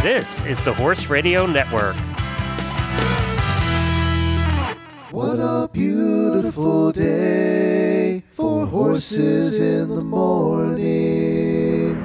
This is the Horse Radio Network. What a beautiful day for horses in the morning.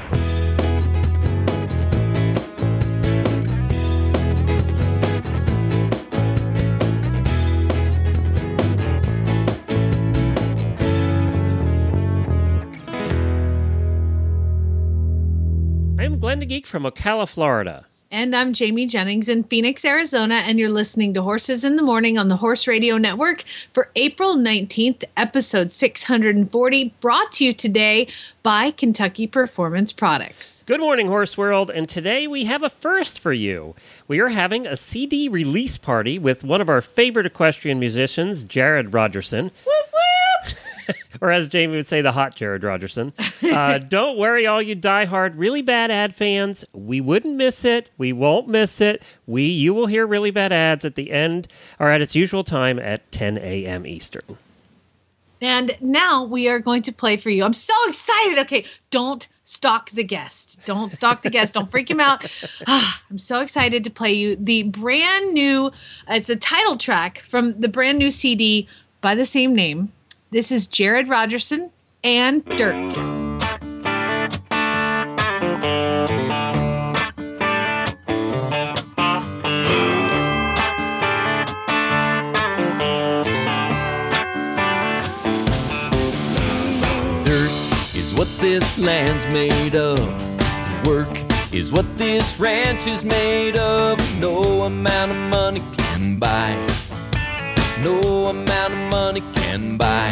I'm Glenn the Geek from Ocala, Florida. And I'm Jamie Jennings in Phoenix, Arizona, and you're listening to Horses in the Morning on the Horse Radio Network for April 19th, episode 640, brought to you today by Kentucky Performance Products. Good morning, Horse World, and today we have a first for you. We are having a CD release party with one of our favorite equestrian musicians, Jared Rogerson. Or as Jamie would say, the hot Jared Rogerson. Don't worry, all you diehard, really bad ad fans. We wouldn't miss it. We won't miss it. You will hear really bad ads at the end, or at its usual time at 10 a.m. Eastern. And now we are going to play for you. I'm so excited. Okay, don't stalk the guest. Don't stalk the guest. Don't freak him out. I'm so excited to play you the brand new, it's a title track from the brand new CD by the same name. This is Jared Rogerson and Dirt. Dirt is what this land's made of. Work is what this ranch is made of. No amount of money can buy it. No amount of money can buy.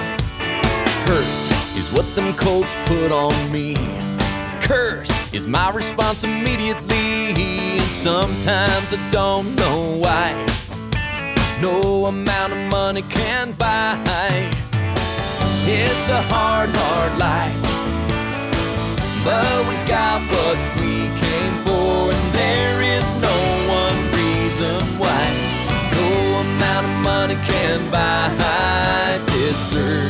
Hurt is what them colts put on me. Curse is my response immediately. And sometimes I don't know why. No amount of money can buy. It's a hard, hard life, but we got what we came for, and there is no one reason why. No amount of money can buy this dirt.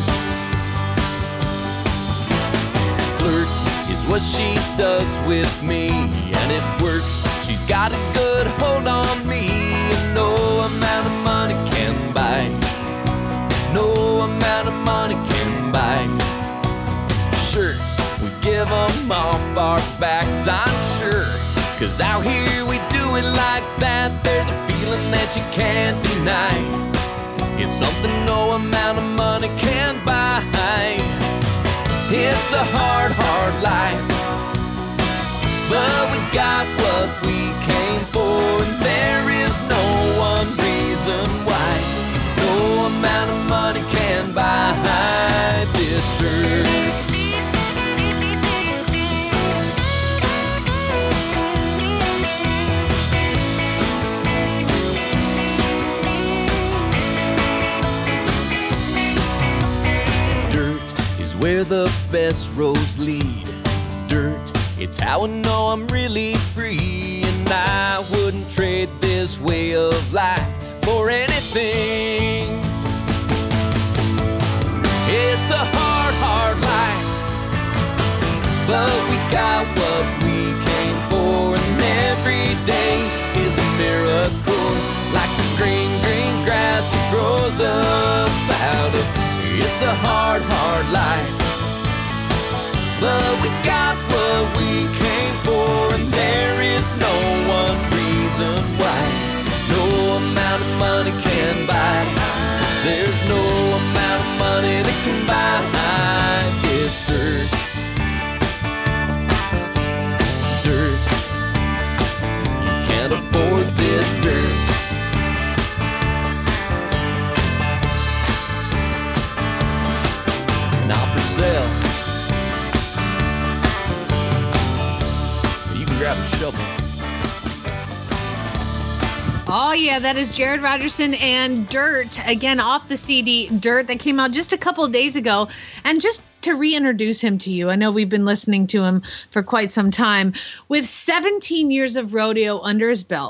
Flirt is what she does with me, and it works. She's got a good hold on me, and no amount of money can buy. No amount of money can buy. Shirts, we give them off our backs, I'm sure. 'Cause out here we do it like that. There's a feeling that you can't deny. It's something no amount of money can buy. It's a hard, hard life, but we got what we came for, and there is no one reason why. No amount of money can buy this dirt. Where the best roads lead. Dirt, it's how I know I'm really free, and I wouldn't trade this way of life for anything. It's a hard, hard life, but we got what we came for, and every day is a miracle, like the green, green grass that grows up out of. It's a hard, hard life, but we got what we came for, and there is no one reason why. No amount of money can buy. There's no amount of money that can buy this dirt. Dirt. You can't afford this dirt. Not for sale. You can grab a shovel. Oh, yeah, that is Jared Rogerson and Dirt, again, off the CD Dirt that came out just a couple of days ago. And just to reintroduce him to you, I know we've been listening to him for quite some time. With 17 years of rodeo under his belt,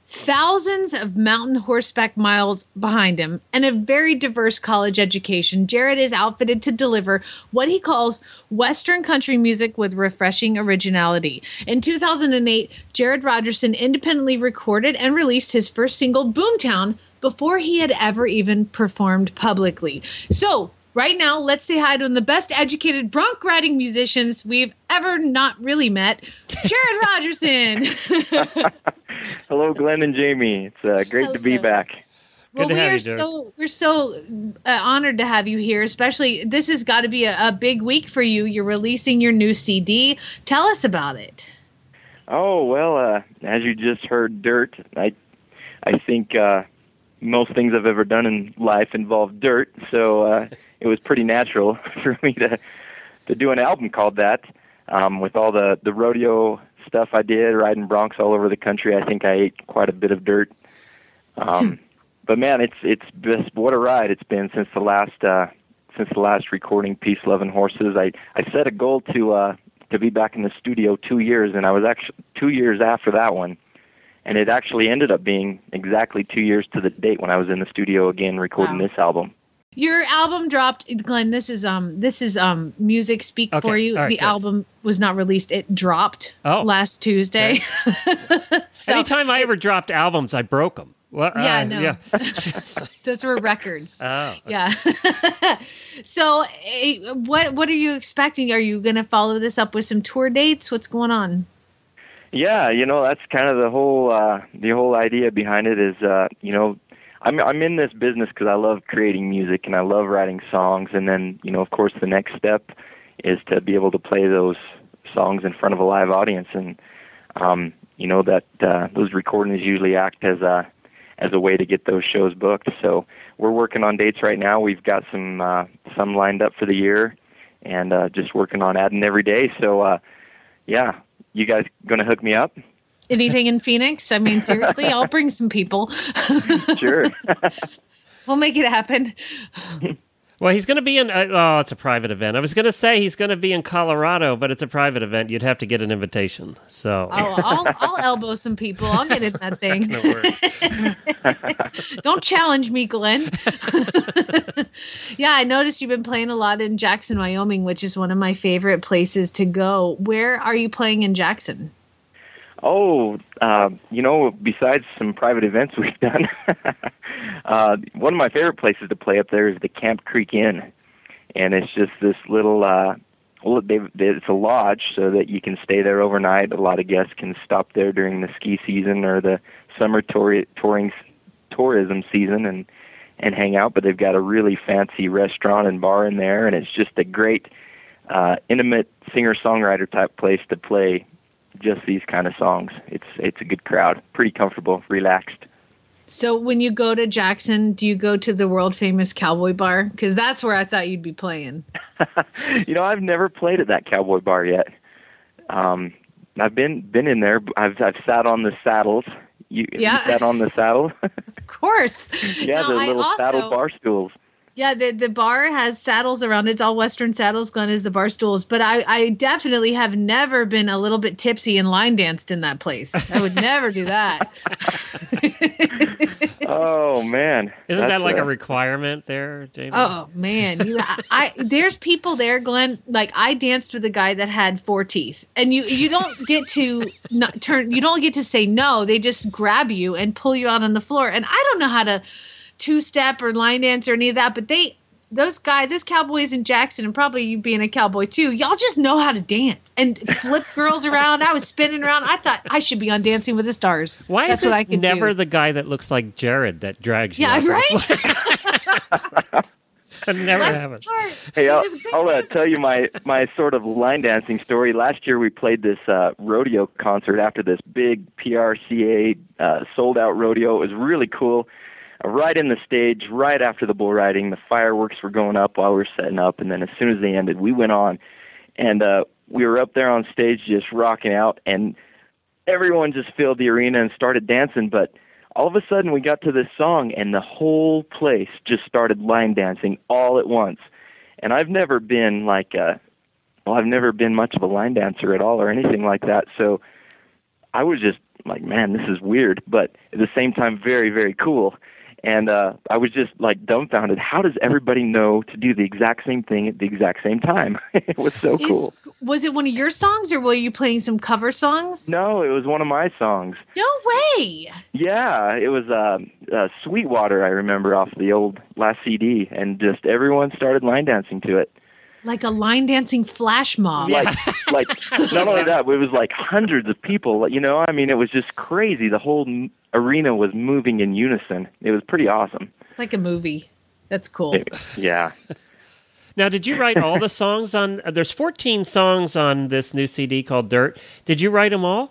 thousands of mountain horseback miles behind him, and a very diverse college education, Jared is outfitted to deliver what he calls Western country music with refreshing originality. In 2008, Jared Rogerson independently recorded and released his first single, Boomtown, before he had ever even performed publicly. So, right now, let's say hi to one of the best educated bronc riding musicians we've ever not really met, Jared Rogerson. Hello, Glenn and Jamie. It's great to be Hello. back. Good to have you, Jared. We're so honored to have you here. Especially, this has got to be a big week for you. You're releasing your new CD. Tell us about it. Oh, well, as you just heard, Dirt, I think most things I've ever done in life involve dirt, so it was pretty natural for me to do an album called that. With all the rodeo stuff I did, riding broncs all over the country, I think I ate quite a bit of dirt. But man, it's just what a ride it's been since the last recording, Peace, Love, and Horses. I set a goal to be back in the studio 2 years, and I was actually 2 years after that one. And it actually ended up being exactly 2 years to the date when I was in the studio again recording this album. Your album dropped, Glenn. This is music speak for you. All right, the good. album was not released; it dropped last Tuesday. So, Anytime I ever dropped albums, I broke them. Well, Yeah, no. Yeah. those were records. Oh, okay. Yeah. So, what are you expecting? Are you going to follow this up with some tour dates? What's going on? Yeah, that's kind of the whole idea behind it is, I'm in this business because I love creating music and I love writing songs, and then, of course, the next step is to be able to play those songs in front of a live audience, and those recordings usually act as a way to get those shows booked. So we're working on dates right now. We've got some lined up for the year, and just working on adding every day. So yeah. You guys going to hook me up? Anything in Phoenix? I mean, seriously, I'll bring some people. Sure. We'll make it happen. Well, he's going to be in. It's a private event. I was going to say he's going to be in Colorado, but it's a private event. You'd have to get an invitation. So I'll elbow some people. I'll get in that thing. Gonna Don't challenge me, Glenn. Yeah, I noticed you've been playing a lot in Jackson, Wyoming, which is one of my favorite places to go. Where are you playing in Jackson? Oh, besides some private events we've done, one of my favorite places to play up there is the Camp Creek Inn. And it's just this little, it's a lodge so that you can stay there overnight. A lot of guests can stop there during the ski season or the summer tourism season and hang out. But they've got a really fancy restaurant and bar in there, and it's just a great, intimate singer-songwriter type place to play just these kind of songs. It's a good crowd, pretty comfortable, relaxed. So when you go to Jackson, do you go to the world famous Cowboy Bar? Because that's where I thought you'd be playing. I've never played at that Cowboy Bar yet. I've been in there. I've sat on the saddles. You sat on the saddle? Of course. Yeah, No, the I little also- saddle bar stools. Yeah, the bar has saddles around it. It's all Western saddles, Glenn, is the bar stools. But I definitely have never been a little bit tipsy and line danced in that place. I would never do that. Oh, man. Isn't that like a requirement there, Jamie? Oh, man. There's people there, Glenn. Like, I danced with a guy that had 4 teeth. And you don't get to you don't get to say no. They just grab you and pull you out on the floor. And I don't know how to two-step or line dance or any of that, but those cowboys in Jackson, and probably you being a cowboy too, y'all just know how to dance and flip girls around. I was spinning around. I thought I should be on Dancing with the Stars. Why That's is it what I could never do. the guy that looks like Jared that drags you? Yeah, out there? right? It never Bless happens. his heart. Hey, It was a good I'll dance. tell you my sort of line dancing story. Last year we played this rodeo concert after this big PRCA sold-out rodeo. It was really cool. Right in the stage, right after the bull riding, the fireworks were going up while we were setting up, and then as soon as they ended, we went on. And we were up there on stage just rocking out, and everyone just filled the arena and started dancing, but all of a sudden we got to this song, and the whole place just started line dancing all at once. And I've never been I've never been much of a line dancer at all or anything like that, so I was just like, man, this is weird, but at the same time, very, very cool. And I was just like dumbfounded. How does everybody know to do the exact same thing at the exact same time? It was so cool. Was it one of your songs, or were you playing some cover songs? No, it was one of my songs. No way. Yeah, it was Sweetwater, I remember, off the old last CD, and just everyone started line dancing to it. Like a line dancing flash mob. Like not only that, but it was like hundreds of people. You know, I mean, it was just crazy. The whole arena was moving in unison. It was pretty awesome. It's like a movie. That's cool. Yeah. Now, did you write all the songs on? There's 14 songs on this new CD called Dirt. Did you write them all?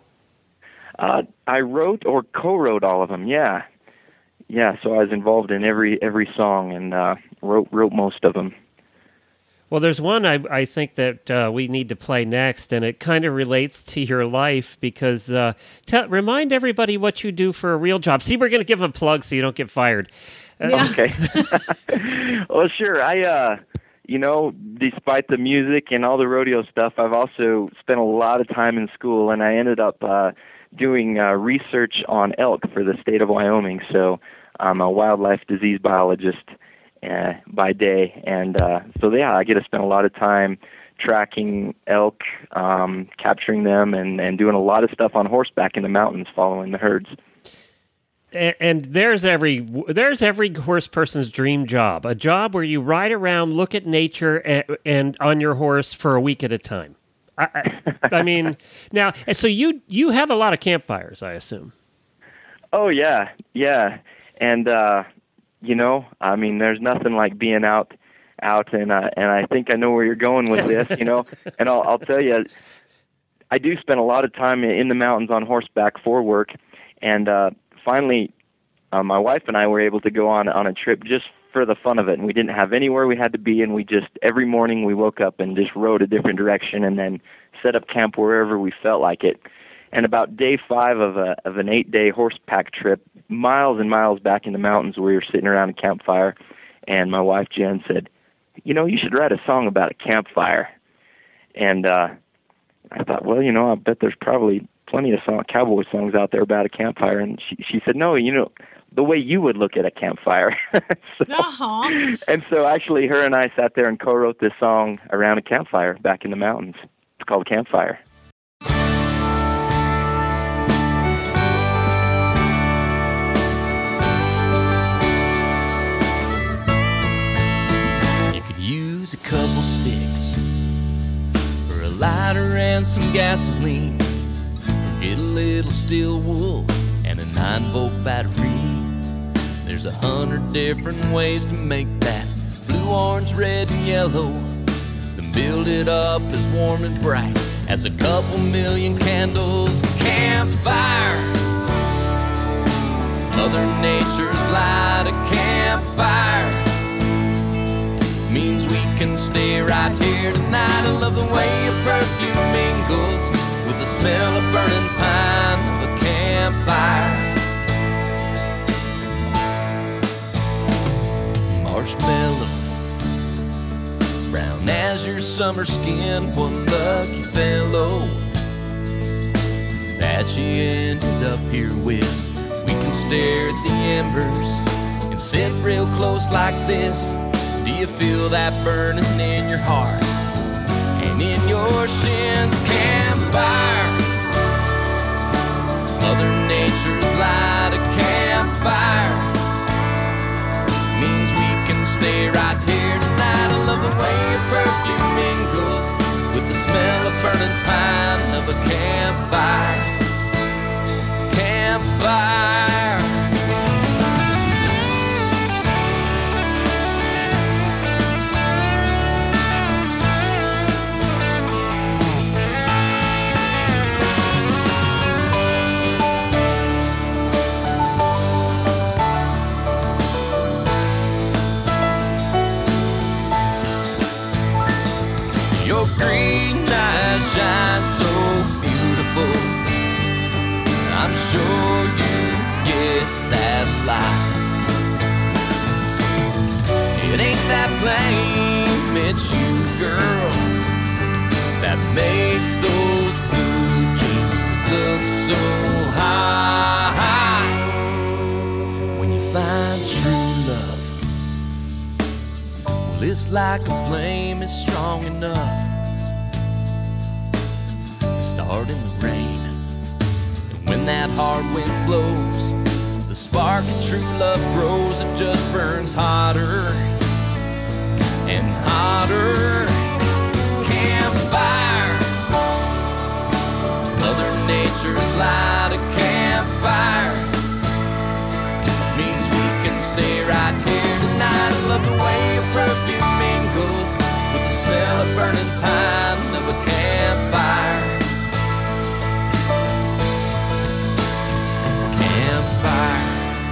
I wrote or co-wrote all of them. Yeah. So I was involved in every song and wrote most of them. Well, there's one I think that we need to play next, and it kind of relates to your life because remind everybody what you do for a real job. See, we're going to give a plug so you don't get fired. Yeah. Okay. Well, sure. I, despite the music and all the rodeo stuff, I've also spent a lot of time in school, and I ended up doing research on elk for the state of Wyoming. So I'm a wildlife disease biologist by day, and I get to spend a lot of time tracking elk, capturing them, and doing a lot of stuff on horseback in the mountains, following the herds. And there's every horse person's dream job, a job where you ride around, look at nature, and on your horse for a week at a time. I mean, now, so you have a lot of campfires, I assume. Oh yeah, and I mean, there's nothing like being out, and I think I know where you're going with this, And I'll tell you, I do spend a lot of time in the mountains on horseback for work, and finally, my wife and I were able to go on a trip just for the fun of it, and we didn't have anywhere we had to be, and we just every morning we woke up and just rode a different direction, and then set up camp wherever we felt like it. And about day 5 of an 8-day horseback trip, miles and miles back in the mountains, we were sitting around a campfire, and my wife Jen said, you should write a song about a campfire. And I thought, well, I bet there's probably plenty of cowboy songs out there about a campfire. And she said, no, the way you would look at a campfire. And so actually her and I sat there and co-wrote this song around a campfire back in the mountains. It's called Campfire. A couple sticks or a lighter and some gasoline, or get a little steel wool and a 9-volt battery. There's 100 different ways to make that blue, orange, red, and yellow, then build it up as warm and bright as a couple million candles. Campfire, Mother Nature's light. A campfire means we can stay right here tonight. I love the way your perfume mingles with the smell of burning pine of a campfire. Marshmallow, brown as your summer skin, one lucky fellow that you ended up here with. We can stare at the embers and sit real close like this. Do you feel that burning in your heart and in your shins? Campfire, Mother Nature's light. A campfire means we can stay right here tonight. I love the way your perfume mingles with the smell of burning pine of a campfire. Campfire. Your green eyes shine so beautiful. I'm sure you get that light. It ain't that flame, it's you, girl, that makes those blue jeans look so hot. like a flame is strong enough to start in the rain. And when that hard wind blows, the spark of true love grows. It just burns hotter and hotter. Campfire, Mother Nature's light, a campfire means we can stay right here tonight. I love the way your perfume mingles with the smell of burning pine of a campfire. Campfire.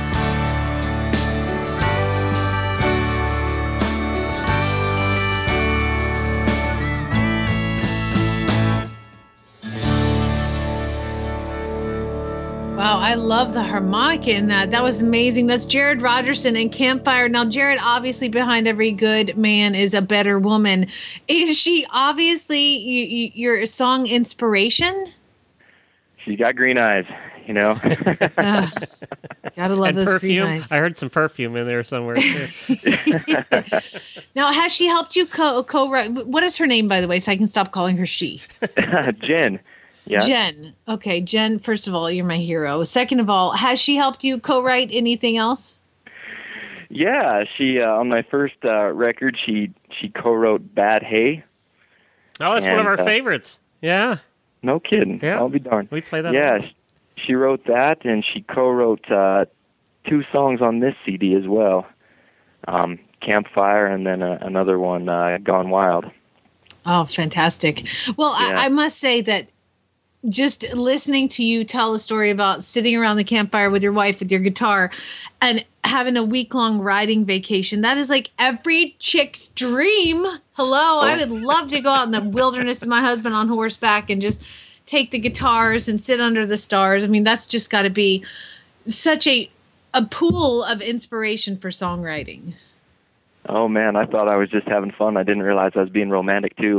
Wow, I love the harmonica in that. That was amazing. That's Jared Rogerson and Campfire. Now, Jared, obviously behind every good man is a better woman. Is she obviously your song inspiration? She's got green eyes, you know. Gotta love And those perfume. green eyes. I heard some perfume in there somewhere too. Now, has she helped you co-write? What is her name, by the way, so I can stop calling her she? Jen. Yeah. Jen. Okay, Jen, first of all, you're my hero. Second of all, has she helped you co-write anything else? Yeah, she on my first record, she co-wrote "Bad Hay." Oh, that's one of And, our favorites. Yeah. No kidding. Yeah. I'll be darned. We play that. Yeah, she wrote that, and she co-wrote 2 songs on this CD as well. Campfire, and then another one, Gone Wild. Oh, fantastic. Well, Yeah. I must say that just listening to you tell a story about sitting around the campfire with your wife with your guitar and having a week-long riding vacation, that is like every chick's dream. Hello, I would love to go out in the wilderness with my husband on horseback and just take the guitars and sit under the stars. I mean, that's just got to be such a pool of inspiration for songwriting. Oh man, I thought I was just having fun. I didn't realize I was being romantic too.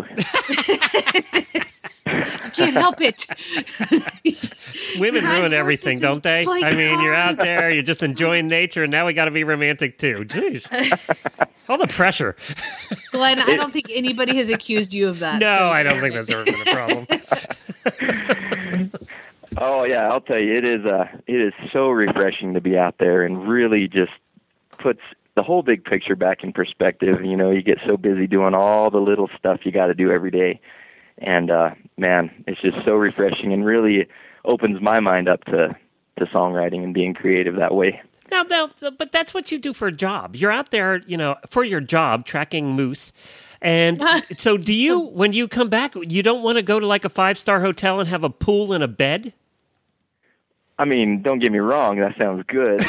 I can't help it. Women Ride ruin horses everything, and don't they? play I mean, you're guitar. out there, you're just enjoying nature, and now we got to be romantic too. Jeez. All the pressure. Glenn, I don't think anybody has accused you of that. No, so- I don't think that's ever been a problem. Oh yeah, I'll tell you, it is so refreshing to be out there and really just puts the whole big picture back in perspective. You know, you get so busy doing all the little stuff you got to do every day, and man, it's just so refreshing and really opens my mind up to songwriting and being creative that way. Now, but that's what you do for a job. You're out there, you know, for your job, tracking moose. And so do you, when you come back, you don't want to go to like a 5-star hotel and have a pool and a bed? I mean, don't get me wrong, that sounds good.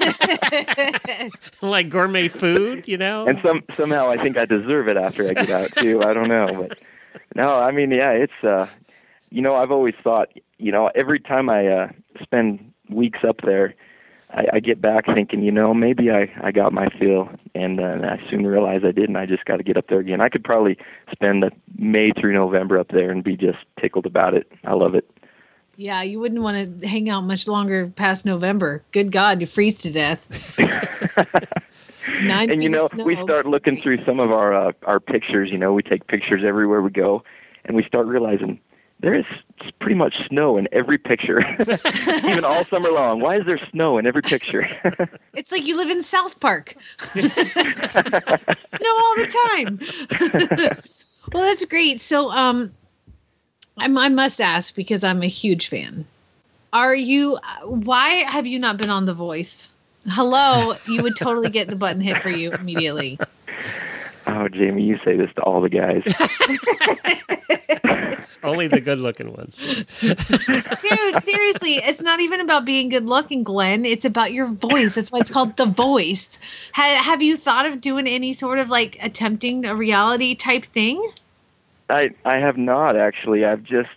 Like gourmet food, you know? And somehow I think I deserve it after I get out too. I don't know, but no, I mean, yeah, it's you know, I've always thought, you know, every time I spend weeks up there, I get back thinking, you know, maybe I got my fill, and I soon realize I didn't. I just got to get up there again. I could probably spend May through November up there and be just tickled about it. I love it. Yeah, you wouldn't want to hang out much longer past November. Good God, you freeze to death. 9 And feet you know, of snow. we start looking through some of our pictures. You know, we take pictures everywhere we go, and we start realizing there is pretty much snow in every picture, even all summer long. Why is there snow in every picture? It's like you live in South Park. Snow all the time. Well, that's great. So, I must ask, because I'm a huge fan. Why have you not been on The Voice? Hello, you would totally get the button hit for you immediately. Oh, Jamie, you say this to all the guys. Only the good-looking ones. Dude, seriously, it's not even about being good looking, Glenn. It's about your voice. That's why it's called The Voice. Have you thought of doing any sort of like attempting a reality type thing? I have not, actually. I've just,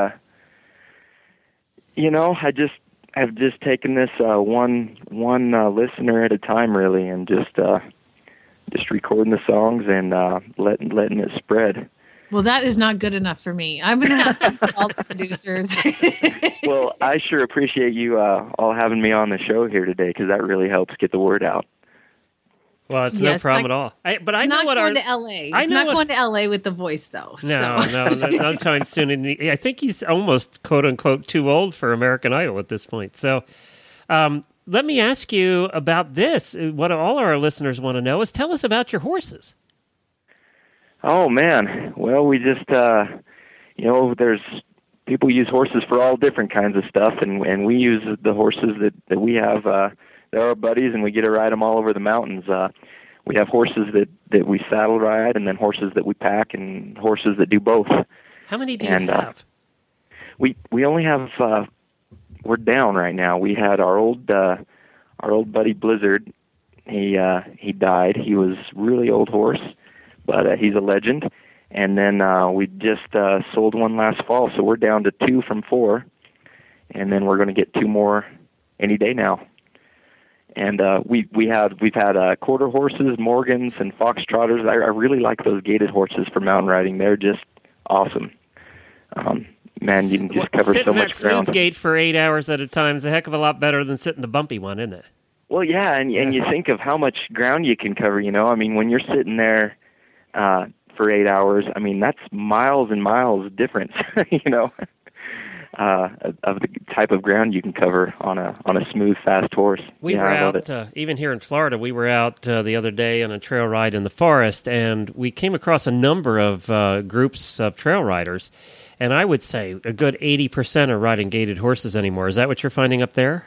you know, I've just taken this one listener at a time, really, and just recording the songs and letting it spread. Well, that is not good enough for me. I'm going to have to call the producers. Well, I sure appreciate you all having me on the show here today, because that really helps get the word out. Well, it's Yeah, no it's problem not- at all. But I It's know not what our going to L.A. I It's know not what- going to L.A. with the voice, though. No, so. no time soon. And I think he's almost quote unquote too old for American Idol at this point. So, let me ask you about this. What all our listeners want to know is tell us about your horses. Oh man, well we just there's people use horses for all different kinds of stuff, and we use the horses that we have. They're our buddies, and we get to ride them all over the mountains. We have horses that we saddle ride, and then horses that we pack, and horses that do both. How many do you And, have? We only have we're down right now. We had our old buddy Blizzard. He died. He was a really old horse, but he's a legend. And then we just sold one last fall, so we're down to 2 from 4, and then we're going to get 2 more any day now. And we've had quarter horses, Morgans, and foxtrotters. I really like those gated horses for mountain riding. They're just awesome. Man, you can just cover sitting so that much ground. smooth gate for 8 hours at a time is a heck of a lot better than sitting the bumpy one, isn't it? Well, yeah, and you think of how much ground you can cover. I mean, when you're sitting there for 8 hours, I mean that's miles and miles difference. Of the type of ground you can cover on a smooth, fast horse. We were I love out, it. even here in Florida, we were out the other day on a trail ride in the forest, and we came across a number of groups of trail riders, and I would say a good 80% are riding gated horses anymore. Is that what you're finding up there?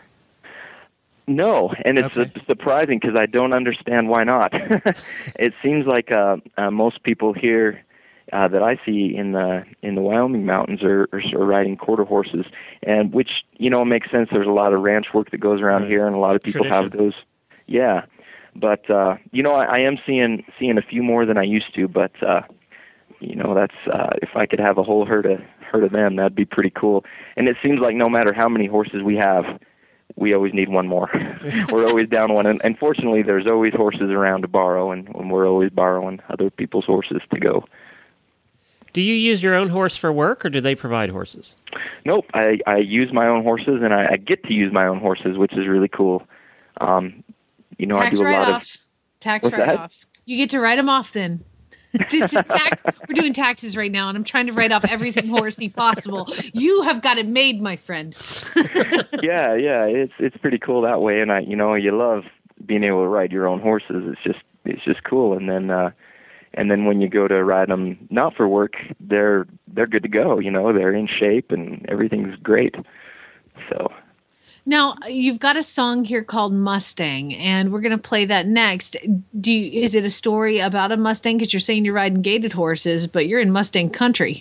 No, and it's Okay. surprising because I don't understand why not. It seems like most people here that I see in the Wyoming mountains are riding quarter horses, and which makes sense. There's a lot of ranch work that goes around Right. here, and a lot of people have Tradition. those. Yeah, but I am seeing a few more than I used to. But that's if I could have a whole herd of them, that'd be pretty cool. And it seems like no matter how many horses we have, we always need one more. We're always down one, and fortunately, there's always horses around to borrow, and we're always borrowing other people's horses to go. Do you use your own horse for work, or do they provide horses? Nope, I use my own horses, and I get to use my own horses, which is really cool. I Tax do a lot write-off. of. Tax What's that? write-off. You get to write them off then. This is tax. We're doing taxes right now, and I'm trying to write off everything horsey possible. You have got it made, my friend. Yeah, it's pretty cool that way, and you love being able to ride your own horses. It's just cool, and then when you go to ride them not for work, they're good to go. They're in shape and everything's great. So. Now, you've got a song here called Mustang, and we're going to play that next. Is it a story about a Mustang? Because you're saying you're riding gated horses, but you're in Mustang country.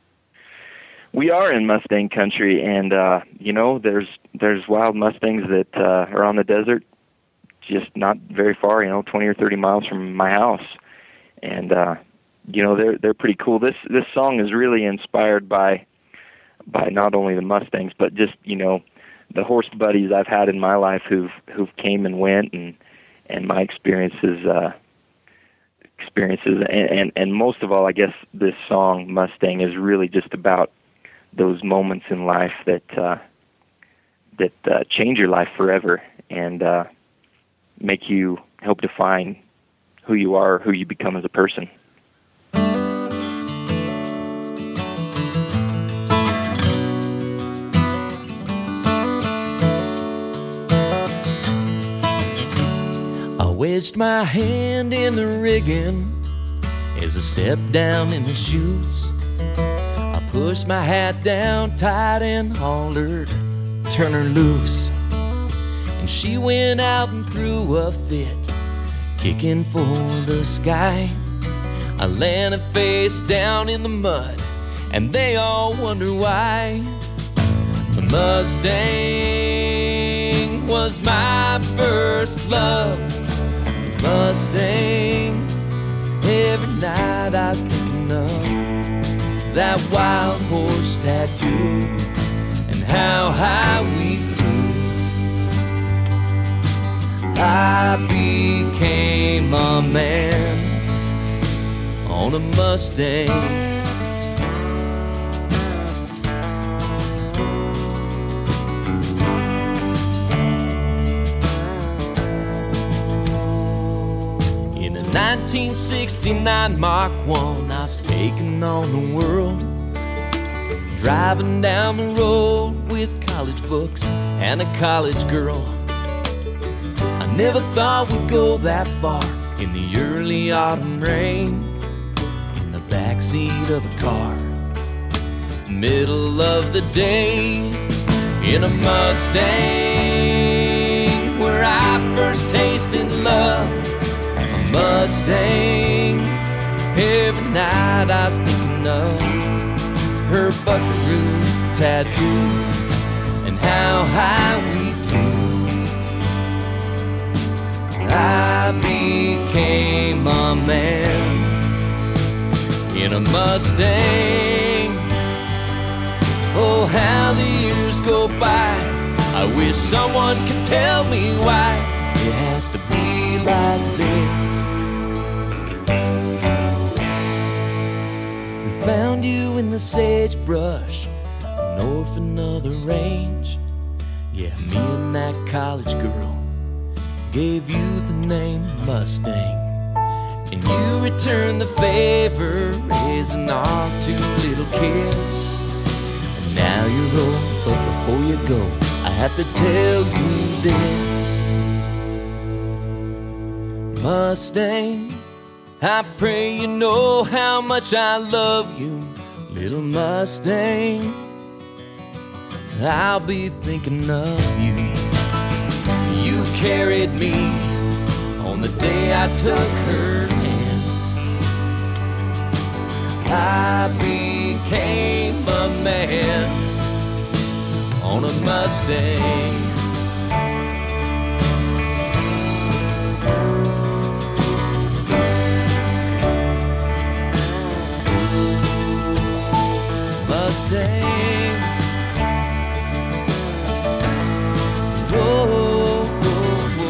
We are in Mustang country, and there's wild Mustangs that are on the desert, just not very far, 20 or 30 miles from my house, and they're pretty cool. This song is really inspired by not only the Mustangs, but just the horse buddies I've had in my life who've came and went, and my experiences, and most of all, I guess this song Mustang is really just about those moments in life that change your life forever and make you help define who you are, who you become as a person. I wedged my hand in the rigging as I stepped down in the chutes. I pushed my hat down tight and hollered, "Turn her loose." And she went out and threw a fit, kicking for the sky. I landed face down in the mud, and they all wonder why. The Mustang was my first love. The Mustang, every night I was thinking of that wild horse tattoo and how high we flew. I became a man on a Mustang. 1969 Mach 1, I was taking on the world. Driving down the road with college books and a college girl. I never thought we'd go that far in the early autumn rain. In the backseat of a car, middle of the day, in a Mustang, where I first tasted love. A Mustang. Every night I was thinking of her buckaroo tattoo and how high we flew. I became a man in a Mustang. Oh, how the years go by. I wish someone could tell me why it has to be like this. We found you in the sagebrush, an orphan of the range. Yeah, me and that college girl gave you the name Mustang. And you returned the favor, raising our two little kids. And now you're old, but before you go, I have to tell you this. Mustang, I pray you know how much I love you, little Mustang. I'll be thinking of you. You carried me on the day I took her hand. I became a man on a Mustang. Mustang. Whoa, whoa, whoa.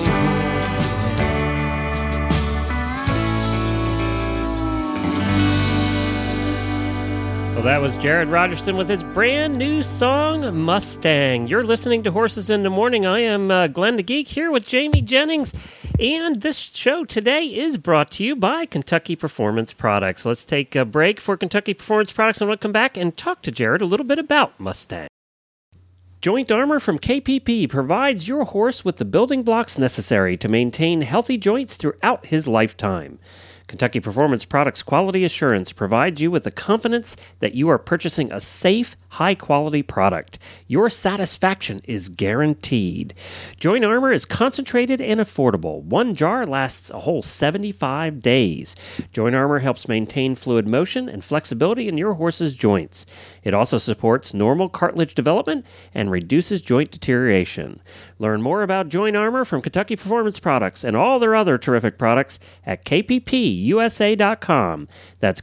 Well, that was Jared Rogerson with his brand new song, Mustang. You're listening to Horses in the Morning. I am Glenn the Geek here with Jamie Jennings. And this show today is brought to you by Kentucky Performance Products. Let's take a break for Kentucky Performance Products, and we'll come back and talk to Jared a little bit about Mustang. Joint Armor from KPP provides your horse with the building blocks necessary to maintain healthy joints throughout his lifetime. Kentucky Performance Products Quality Assurance provides you with the confidence that you are purchasing a safe, high-quality product. Your satisfaction is guaranteed. Joint Armor is concentrated and affordable. One jar lasts a whole 75 days. Joint Armor helps maintain fluid motion and flexibility in your horse's joints. It also supports normal cartilage development and reduces joint deterioration. Learn more about Joint Armor from Kentucky Performance Products and all their other terrific products at kppusa.com. That's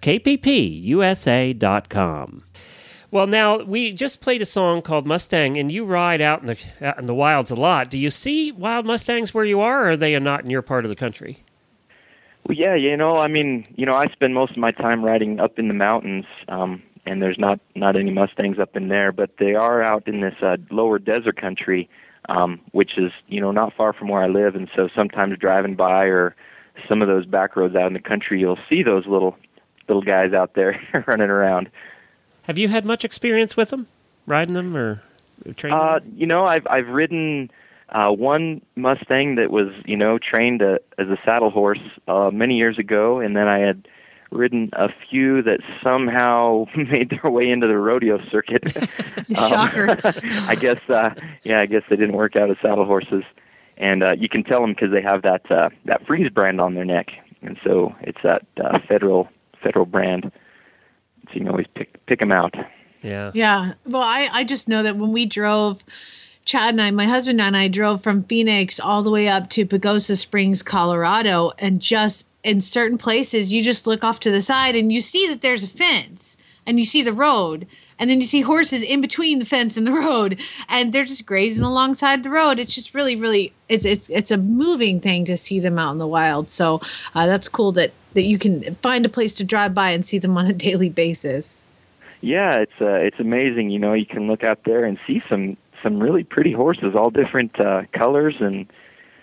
kppusa.com. Well, now, we just played a song called Mustang, and you ride out in the wilds a lot. Do you see wild Mustangs where you are, or are they not in your part of the country? Well, yeah, I spend most of my time riding up in the mountains, and there's not any Mustangs up in there, but they are out in this lower desert country, which is, not far from where I live, and so sometimes driving by or some of those back roads out in the country, you'll see those little guys out there running around. Have you had much experience with them, riding them or training them? I've ridden one Mustang that was, trained as a saddle horse many years ago, and then I had ridden a few that somehow made their way into the rodeo circuit. Shocker. I guess they didn't work out as saddle horses, and you can tell them because they have that Freeze brand on their neck, and so it's that federal brand. So you can always pick them out. Yeah. Yeah. Well, I just know that when we drove, Chad and I, my husband and I drove from Phoenix all the way up to Pagosa Springs, Colorado, and just in certain places, you just look off to the side and you see that there's a fence and you see the road. And then you see horses in between the fence and the road, and they're just grazing alongside the road. It's just really, really, it's a moving thing to see them out in the wild. So that's cool that you can find a place to drive by and see them on a daily basis. Yeah, it's amazing. You can look out there and see some really pretty horses, all different colors, and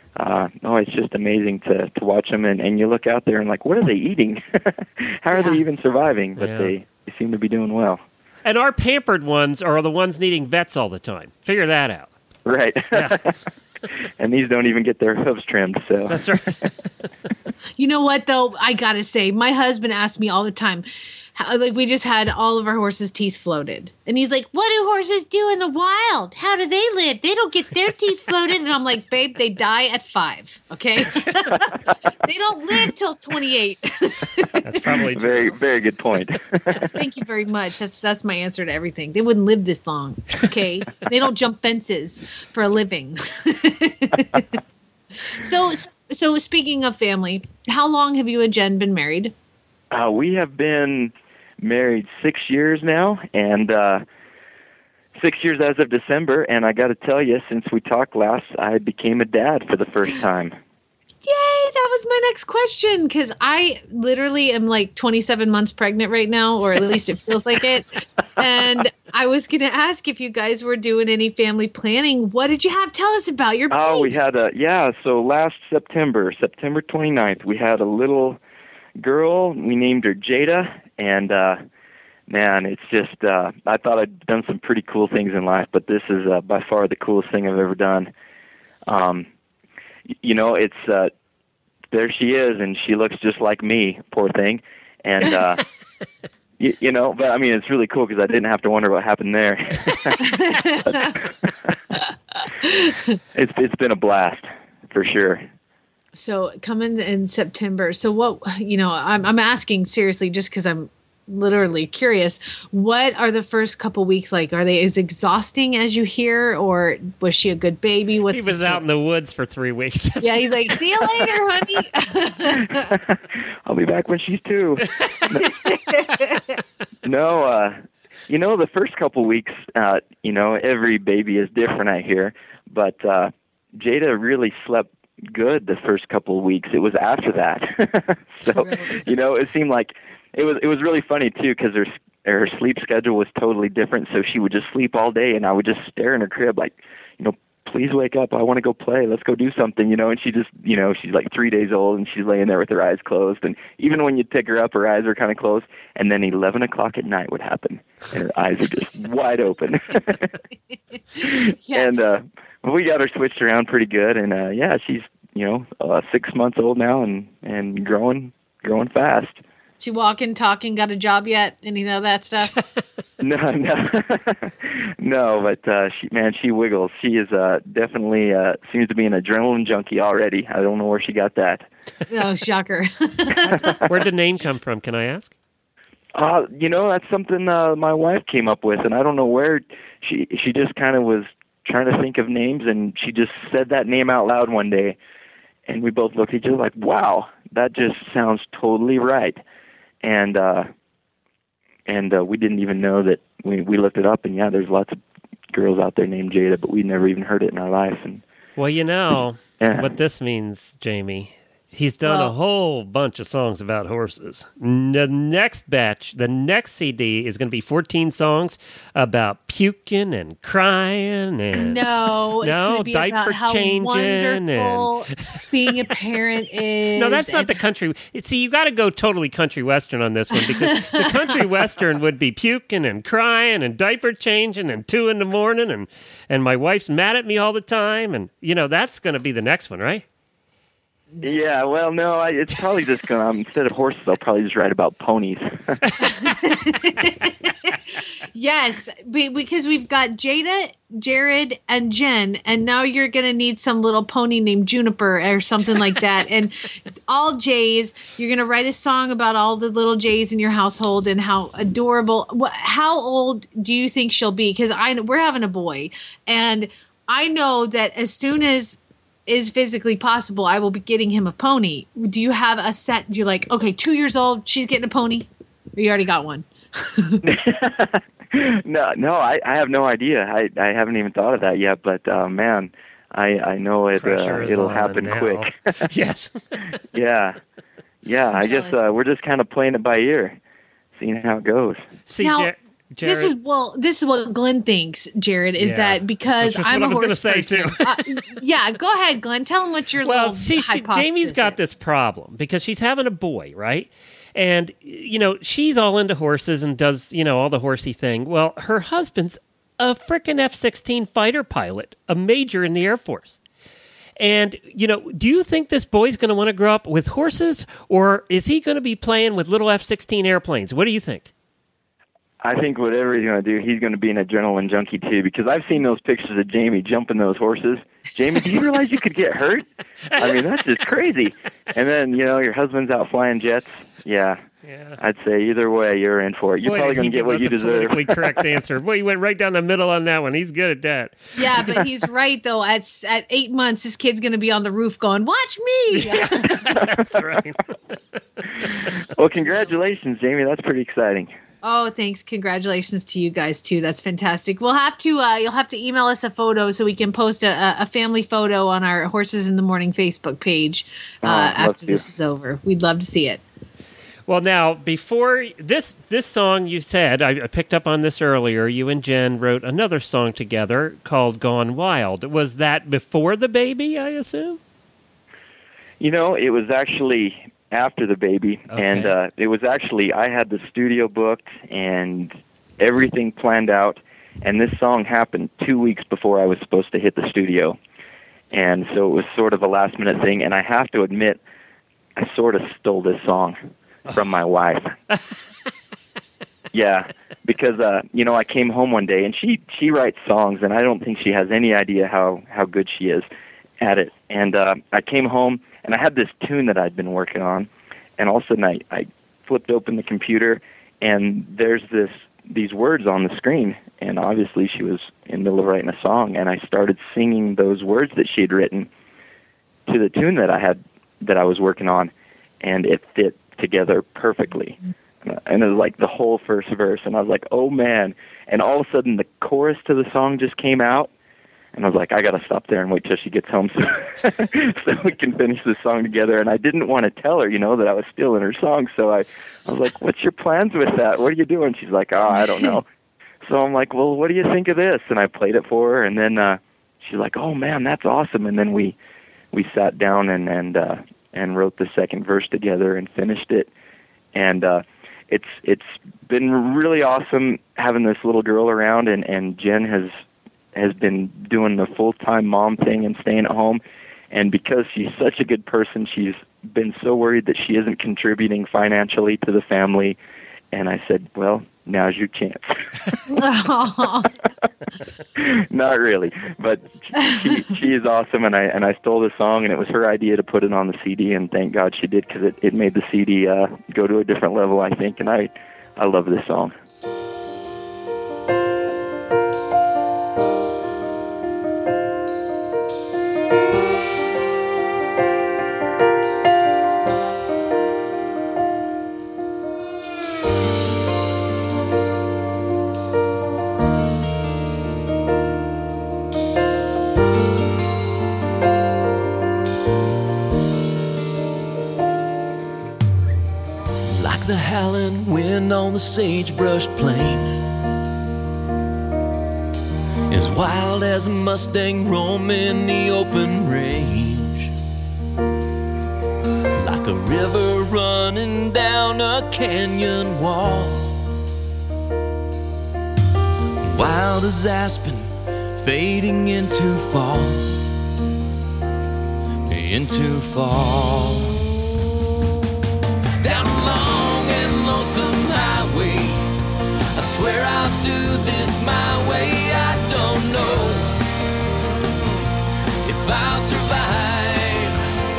it's just amazing to watch them, and you look out there and like, what are they eating? How are they even surviving? But they seem to be doing well. And our pampered ones are the ones needing vets all the time. Figure that out. Right. Yeah. And these don't even get their hooves trimmed. So That's right. You know what, though? I got to say, my husband asked me all the time, like, we just had all of our horses' teeth floated. And he's like, what do horses do in the wild? How do they live? They don't get their teeth floated. And I'm like, babe, they die at 5, okay? They don't live till 28. That's probably true. very, very good point. Yes, thank you very much. That's my answer to everything. They wouldn't live this long, okay? They don't jump fences for a living. So speaking of family, how long have you and Jen been married? We have been married 6 years now, and 6 years as of December. And I got to tell you, since we talked last, I became a dad for the first time. Yay, that was my next question, because I literally am like 27 months pregnant right now, or at least it feels like it. And I was going to ask if you guys were doing any family planning. What did you have? Tell us about your baby. Oh, we had so last September 29th, we had a little girl. We named her Jada, and man, it's just, I thought I'd done some pretty cool things in life, but this is by far the coolest thing I've ever done. It's there she is, and she looks just like me, poor thing. And but I mean, it's really cool because I didn't have to wonder what happened there. It's been a blast for sure. So coming in September. So what, I'm asking seriously just because I'm literally curious. What are the first couple weeks like? Are they as exhausting as you hear, or was she a good baby? He was out in the woods for 3 weeks. Yeah, he's like, see you later, honey. I'll be back when she's 2. No, the first couple weeks, every baby is different, I hear, but Jada really slept good the first couple of weeks. It was after that. So, it seemed like it was really funny too, because her sleep schedule was totally different. So she would just sleep all day, and I would just stare in her crib like, please wake up. I want to go play. Let's go do something, And she just, she's like 3 days old, and she's laying there with her eyes closed. And even when you'd pick her up, her eyes are kind of closed. And then 11 o'clock at night would happen, and her eyes are just wide open. Yeah. And we got her switched around pretty good. And she's 6 months old now, and growing fast. She walking, talking, got a job yet? Any of that stuff? No, but she wiggles. She is definitely seems to be an adrenaline junkie already. I don't know where she got that. Oh, shocker. Where'd the name come from, can I ask? That's something my wife came up with, and I don't know where she just kind of was trying to think of names, and she just said that name out loud one day, and we both looked at each other like, wow, that just sounds totally right. And we didn't even know that. We looked it up, and there's lots of girls out there named Jada, but we never even heard it in our life. And what this means, Jamie. He's done a whole bunch of songs about horses. The next batch, the next CD is going to be 14 songs about puking and crying and it's going to be diaper about how changing wonderful and being a parent is. No, that's not the country. See, you got to go totally country western on this one, because the country western would be puking and crying and diaper changing and 2 a.m. and my wife's mad at me all the time, and that's going to be the next one, right? Yeah, well, no, it's probably just going to, instead of horses, I'll probably just write about ponies. Yes, because we've got Jada, Jared, and Jen, and now you're going to need some little pony named Juniper or something like that. And all Jays, you're going to write a song about all the little Jays in your household and how adorable. How old do you think she'll be? Because we're having a boy, and I know that as soon as is physically possible, I will be getting him a pony. Do you have a set? You're like, okay, 2 years old, she's getting a pony? Or you already got one? No, I have no idea. I haven't even thought of that yet, but man, I know it'll happen quick. Yes. Yeah. I guess we're just kind of playing it by ear, seeing how it goes. See, now, Jared? This is what Glenn thinks, Jared, is Yeah. that because That's I'm what a I was horse gonna say, person. Yeah, go ahead, Glenn. Tell him what your Well, little see, hypothesis Jamie's got is. this problem because she's having a boy, right? And, she's all into horses and does, all the horsey thing. Well, her husband's a frickin' F-16 fighter pilot, a major in the Air Force. And, do you think this boy's going to want to grow up with horses, or is he going to be playing with little F-16 airplanes? What do you think? I think whatever he's going to do, he's going to be an adrenaline junkie too, because I've seen those pictures of Jamie jumping those horses. Jamie, do you realize you could get hurt? I mean, that's just crazy. And then, your husband's out flying jets. Yeah. I'd say either way, you're in for it. You're probably going to get what you deserve. Politically correct answer. Boy, you went right down the middle on that one. He's good at that. Yeah, but he's right, though. At 8 months, this kid's going to be on the roof going, watch me. That's right. Well, congratulations, Jamie. That's pretty exciting. Oh, thanks. Congratulations to you guys, too. That's fantastic. We'll have to, you'll have to email us a photo so we can post a family photo on our Horses in the Morning Facebook page after this is over. We'd love to see it. Well, now, before this song you said, I picked up on this earlier, you and Jen wrote another song together called Gone Wild. Was that before the baby, I assume? It was actually after the baby. Okay. And it was actually, I had the studio booked and everything planned out. And this song happened 2 weeks before I was supposed to hit the studio. And so it was sort of a last-minute thing. And I have to admit, I sort of stole this song from my wife. Yeah, because, I came home one day, and she writes songs, and I don't think she has any idea how good she is at it. And I came home, and I had this tune that I'd been working on, and all of a sudden I flipped open the computer, and there's these words on the screen, and obviously she was in the middle of writing a song, and I started singing those words that she had written to the tune that I was working on, and it fit together perfectly. And it was like the whole first verse, and I was like, oh man. And all of a sudden the chorus to the song just came out, and I was like, I gotta stop there and wait till she gets home so we can finish the song together. And I didn't want to tell her, that I was stealing her song, so I was like, what's your plans with that? What are you doing? She's like, oh, I don't know. So I'm like, well, what do you think of this? And I played it for her, and then she's like, oh man, that's awesome. And then we sat down and wrote the second verse together and finished it. And it's been really awesome having this little girl around, and Jen has been doing the full-time mom thing and staying at home. And because she's such a good person, she's been so worried that she isn't contributing financially to the family. And I said, well, now's your chance. Not really, but she is awesome, and I stole the song, and it was her idea to put it on the CD, and thank God she did, because it made the CD go to a different level, I think, and I love this song. The howling wind on the sagebrush plain, as wild as a Mustang roaming the open range, like a river running down a canyon wall, wild as aspen fading into fall, down a long and lonesome highway. I swear I'll do this my way. I don't know if I'll survive.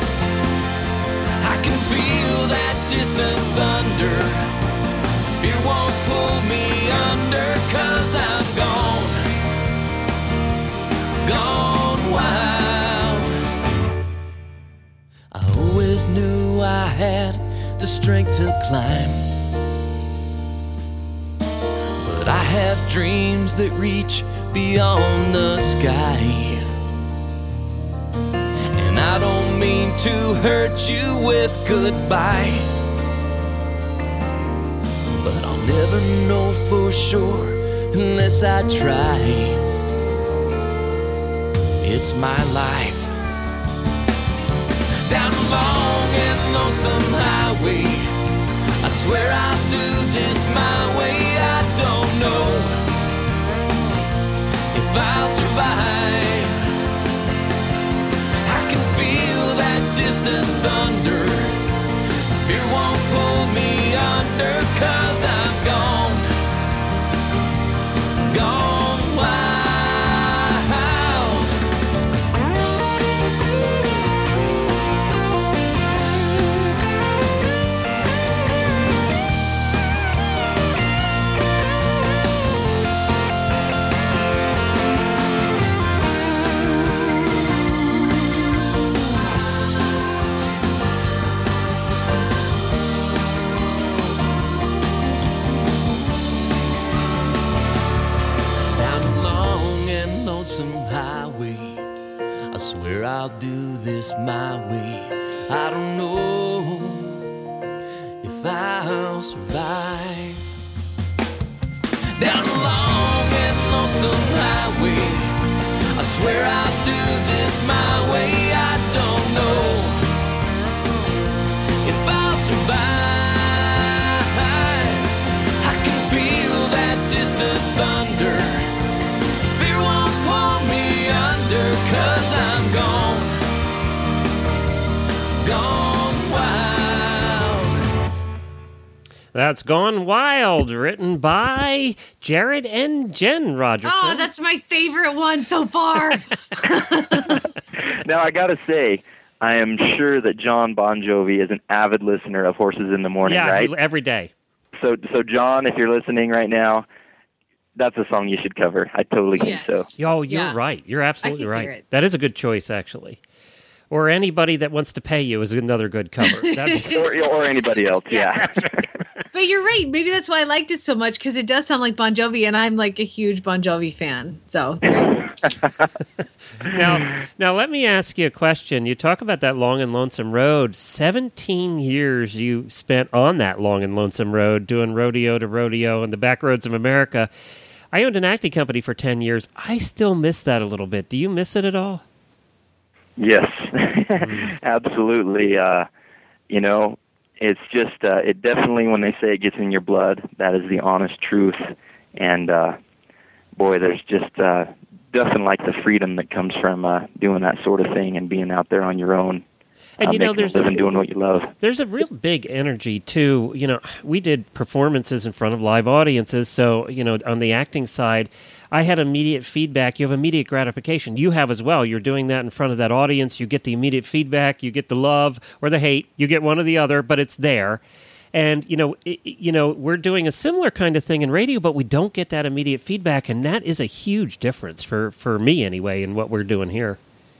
I can feel that distant thunder. Fear won't pull me under, 'cause I'm gone wild. I always knew I had the strength to climb, but I have dreams that reach beyond the sky. And I don't mean to hurt you with goodbye, but I'll Never know for sure unless I try. It's my life. Down a long and lonesome highway, I swear I'll do this my way. I don't know if I'll survive. I can feel that distant thunder. Fear won't pull me under, 'cause I'm gone, gone wild. Some highway, I swear I'll do this my way. I don't know if I'll survive. Down a long and lonesome highway, I swear I'll do this my way. I don't know if I'll survive. I can feel that distant thunder. Fear won't pull me under, 'cause I'm gone, gone wild. That's Gone Wild, written by Jared and Jen Rogerson. Oh, that's my favorite one so far. Now, I got to say, I am sure that John Bon Jovi is an avid listener of Horses in the Morning, yeah, right? every day. So, John, if you're listening right now, that's a song you should cover. I totally think so. Oh, you're Yeah. right. You're absolutely I can hear right. it. That is a good choice, actually. Or anybody that wants to pay you is another good cover. That'd be- Or anybody else, yeah. That's right. But you're right. Maybe that's why I liked it so much, because it does sound like Bon Jovi, and I'm like a huge Bon Jovi fan. So Now, let me ask you a question. You talk about that long and lonesome road. 17 years you spent on that long and lonesome road, doing rodeo to rodeo and the back roads of America. I owned an acting company for 10 years. I still miss that a little bit. Do you miss it at all? Yes, absolutely. It's just, it definitely, when they say it gets in your blood, that is the honest truth. And, boy, there's just nothing like the freedom that comes from doing that sort of thing and being out there on your own. And making a living doing what you love. There's a real big energy too. We did performances in front of live audiences, so on the acting side, I had immediate feedback. You have immediate gratification. You have as well. You're doing that in front of that audience. You get the immediate feedback. You get the love or the hate. You get one or the other, but it's there. And we're doing a similar kind of thing in radio, but we don't get that immediate feedback, and that is a huge difference for me anyway in what we're doing here.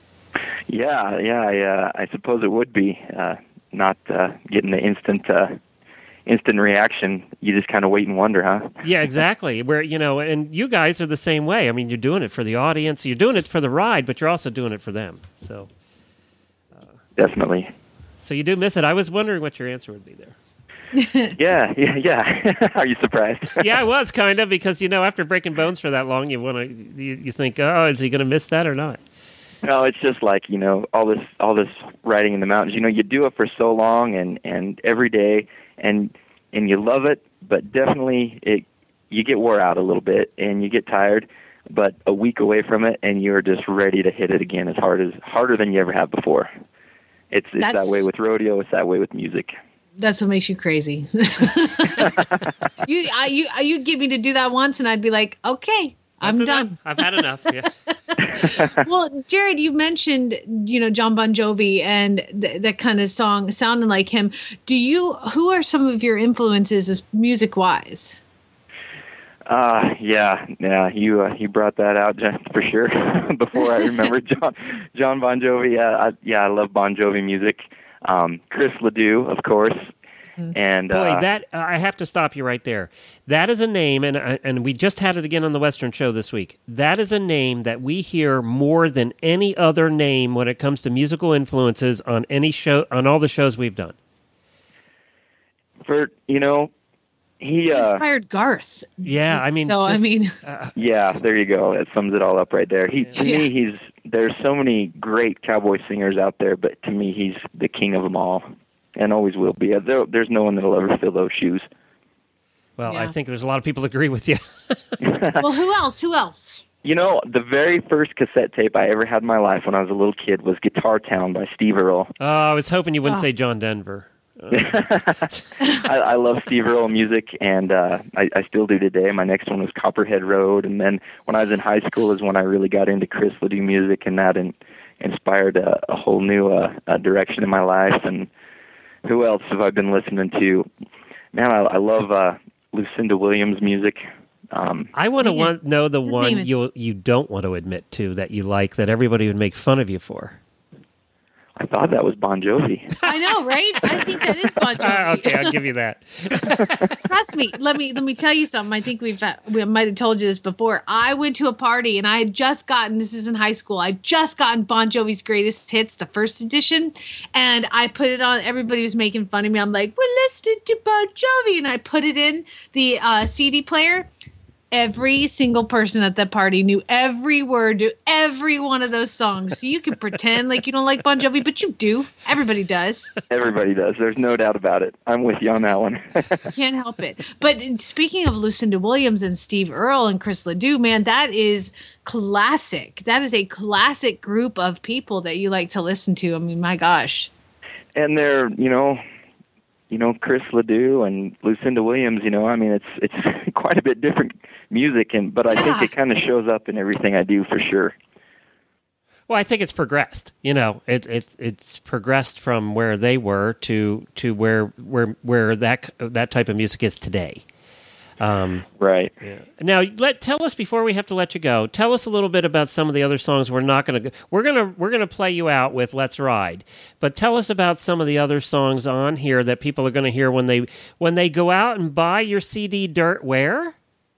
Yeah. I suppose it would be not getting the instant reaction. You just kind of wait and wonder, huh? Yeah, exactly. Where and you guys are the same way. I mean, you're doing it for the audience. You're doing it for the ride, but you're also doing it for them. So definitely. So you do miss it. I was wondering what your answer would be there. Yeah. Are you surprised? Yeah, I was kind of, because after breaking bones for that long, you think, oh, is he going to miss that or not? No, it's just like, all this riding in the mountains. You do it for so long and every day, and you love it, but definitely you get wore out a little bit and you get tired, but a week away from it and you're just ready to hit it again harder than you ever have before. It's that way with rodeo, it's that way with music. that's what makes you crazy. You get me to do that once and I'd be like, okay, I'm done. I've had enough. Yeah. Well, Jared, you mentioned, John Bon Jovi and that kind of song sounding like him. Who are some of your influences as music wise? Yeah. You brought that out for sure. Before I remember John Bon Jovi. I love Bon Jovi music. Chris Ledoux, of course. And boy, that I have to stop you right there. That is a name, and we just had it again on the Western Show this week. That is a name that we hear more than any other name when it comes to musical influences on any show, on all the shows we've done. He He inspired Garth. Yeah, I mean, So, I just- mean, Yeah, there you go. That sums it all up right there. To Yeah. me, there's so many great cowboy singers out there, but to me, he's the king of them all, and always will be. There's no one that'll ever fill those shoes. well, I Yeah. think there's a lot of people that agree with you. well, who else? Who else? You know, the very first cassette tape I ever had in my life when I was a little kid was Guitar Town by Steve Earle. Oh, I was hoping you wouldn't Oh. say John Denver. I love Steve Earle music, and I still do today. My next one was Copperhead Road, and then when I was in high school is when I really got into Chris Ledoux music, and that inspired a whole new direction in my life. And who else have I been listening to? Man, I love Lucinda Williams music. I want to Name it. know the Name one it. you don't want to admit to that you like that everybody would make fun of you for. I thought that was Bon Jovi. I know, right? I think that is Bon Jovi. Okay, I'll give you that. Trust me. Let me tell you something. I think we might have told you this before. I went to a party and I had just gotten, this is in high school, I just gotten Bon Jovi's Greatest Hits, the first edition, and I put it on. Everybody was making fun of me. I'm like, we're listening to Bon Jovi, and I put it in the CD player. Every single person at that party knew every word to every one of those songs. So you can pretend like you don't like Bon Jovi, but you do. Everybody does. Everybody does. There's no doubt about it. I'm with you on that one. Can't help it. But speaking of Lucinda Williams and Steve Earle and Chris Ledoux, man, that is classic. That is a classic group of people that you like to listen to. I mean, my gosh. And they're, Chris Ledoux and Lucinda Williams, I mean, it's quite a bit different music, but I think Yeah. it kind of shows up in everything I do for sure. Well, I think it's progressed. It's progressed from where they were to where that type of music is today. Right. Now, tell us before we have to let you go. Tell us a little bit about some of the other songs. We're gonna play you out with "Let's Ride," but tell us about some of the other songs on here that people are going to hear when they go out and buy your CD. Dirt, where?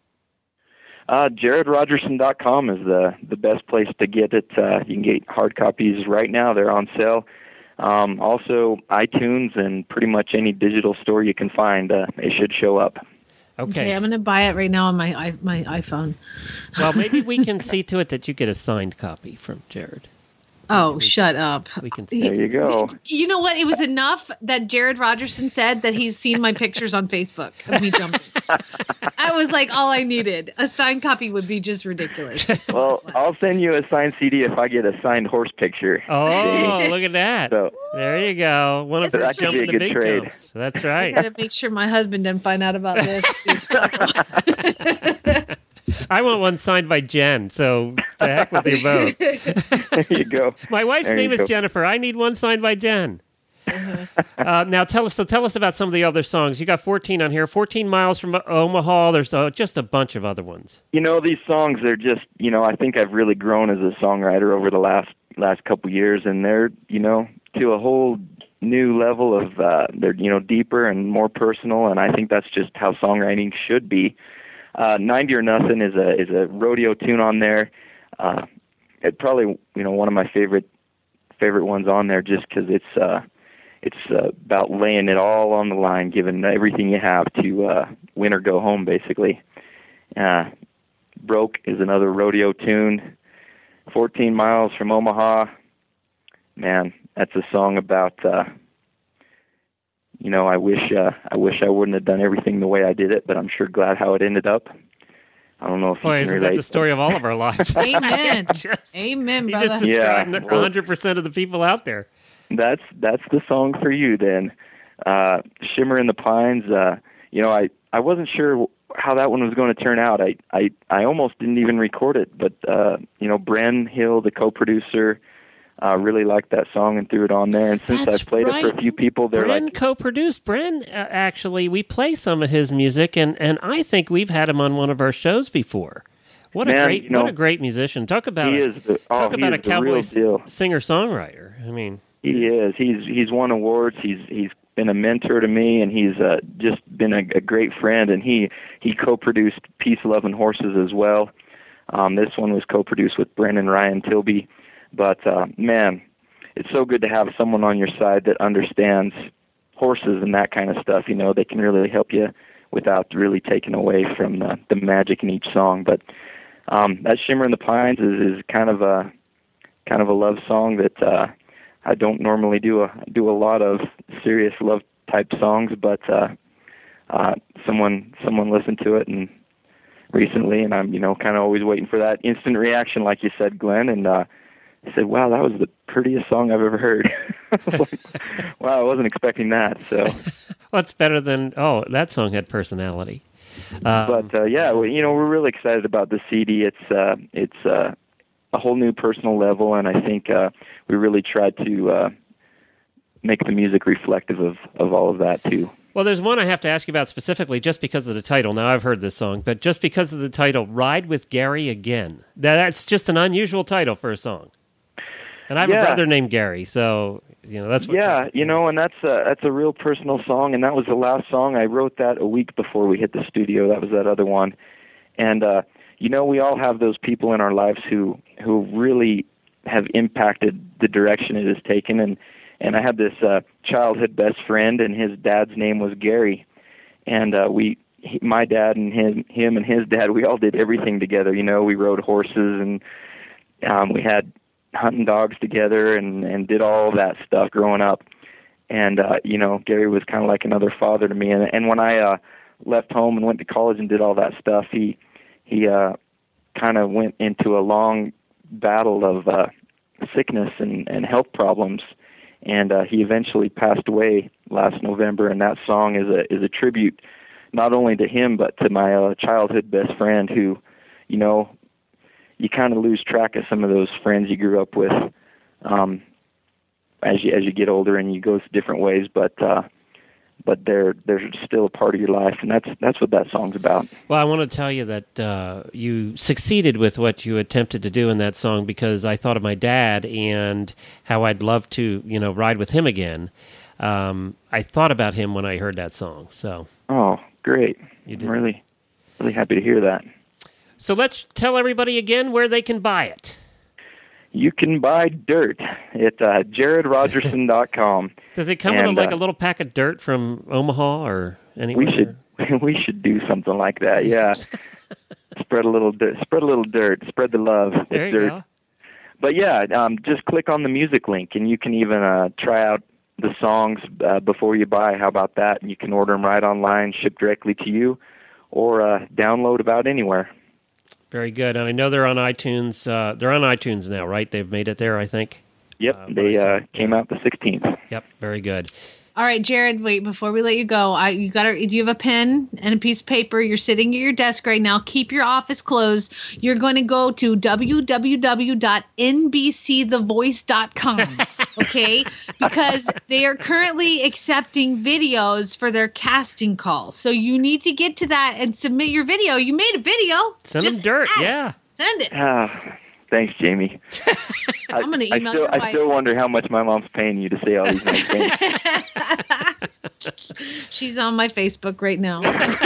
JaredRogerson.com is the best place to get it. You can get hard copies right now. They're on sale. Also, iTunes and pretty much any digital store you can find. It should show up. Okay. I'm going to buy it right now on my iPhone. Well, maybe we can see to it that you get a signed copy from Jared. Oh, shut up. We can see. There you go. You know what? It was enough that Jared Rogerson said that he's seen my pictures on Facebook of me jumping. I was like, all I needed. A signed copy would be just ridiculous. Well, I'll send you a signed CD if I get a signed horse picture. Oh, look at that. So There you go. One of the That could be a jumping the good big trade. jumps. That's I right. gotta make sure my husband doesn't find out about this. I want one signed by Jen, so the heck with you both. there you go. My wife's There name you is go. Jennifer. I need one signed by Jen. Now tell us about some of the other songs. You got 14 on here. 14 Miles from Omaha. There's just a bunch of other ones. These songs are just, I think I've really grown as a songwriter over the last couple years, and they're, to a whole new level of, they're, deeper and more personal, and I think that's just how songwriting should be. 90 or Nothing is a rodeo tune on there. It probably, one of my favorite ones on there just because it's about laying it all on the line, giving everything you have to win or go home, basically. Broke is another rodeo tune. 14 Miles from Omaha. Man, that's a song about, I wish I wouldn't have done everything the way I did it, but I'm sure glad how it ended up. I don't know if Boy, you can isn't relate. that the story of all of our lives? Amen. Just- Amen, You brother. just described Yeah, well- 100% of the people out there. That's the song for you then. Shimmer in the Pines. I wasn't sure how that one was going to turn out. I almost didn't even record it, but Bren Hill, the co-producer, really liked that song and threw it on there. And since That's I've played it for right. a few people, they're Bren like, co-produced. Bren, actually, we play some of his music, and I think we've had him on one of our shows before. What Man, a great musician! Talk about he is the cowboy real deal. singer-songwriter. I mean, He is. He's won awards. He's been a mentor to me, and he's just been a great friend. And he co-produced Peace, Love, and Horses as well. This one was co-produced with Brennan Ryan Tilby. But man, it's so good to have someone on your side that understands horses and that kind of stuff. They can really help you without really taking away from the magic in each song. But that Shimmer in the Pines is kind of a love song that I don't normally do a lot of serious love type songs, but someone listened to it and recently, and I'm kind of always waiting for that instant reaction, like you said, Glenn, and I said, "Wow, that was the prettiest song I've ever heard." I was like, wow, I wasn't expecting that. So, What's better than that song had personality. But yeah, we're really excited about the CD. It's a whole new personal level, and I think we really tried to make the music reflective of all of that too. Well, there's one I have to ask you about specifically just because of the title. Now, I've heard this song, but just because of the title, Ride with Gary Again. That's just an unusual title for a song. And I have a brother named Gary, so that's what. Yeah, and that's a real personal song, and that was the last song. I wrote that a week before we hit the studio. That was that other one, and we all have those people in our lives who really have impacted the direction it has taken, and I had this childhood best friend, and his dad's name was Gary, and my dad and him and his dad, we all did everything together. We rode horses, and we had hunting dogs together and did all that stuff growing up. And, Gary was kind of like another father to me. And when I left home and went to college and did all that stuff, he kind of went into a long battle of sickness and health problems. And he eventually passed away last November. And that song is a tribute not only to him, but to my childhood best friend who, you kind of lose track of some of those friends you grew up with as you get older and you go different ways, but they're still a part of your life, and that's what that song's about. Well, I want to tell you that you succeeded with what you attempted to do in that song, because I thought of my dad and how I'd love to ride with him again. I thought about him when I heard that song. So great. You did. I'm really happy to hear that. So let's tell everybody again where they can buy it. You can buy Dirt at JaredRogerson.com. Does it come with a little pack of dirt from Omaha or anywhere? We should do something like that. Yeah, spread a little dirt. Spread the love. There you dirt. go. But yeah, just click on the music link, and you can even try out the songs before you buy. How about that? And you can order them right online, shipped directly to you, or download about anywhere. Very good. And I know they're on iTunes. They're on iTunes now, right? They've made it there, I think. Yep, they came out the 16th. Yep, very good. All right, Jared, wait, before we let you go, do you have a pen and a piece of paper? You're sitting at your desk right now. Keep your office closed. You're going to go to www.nbcthevoice.com, okay? Because they are currently accepting videos for their casting call. So you need to get to that and submit your video. You made a video. Send them dirt, yeah. Send it. Thanks, Jamie. I'm going to email your I still wonder how much my mom's paying you to say all these nice things. She's on my Facebook right now.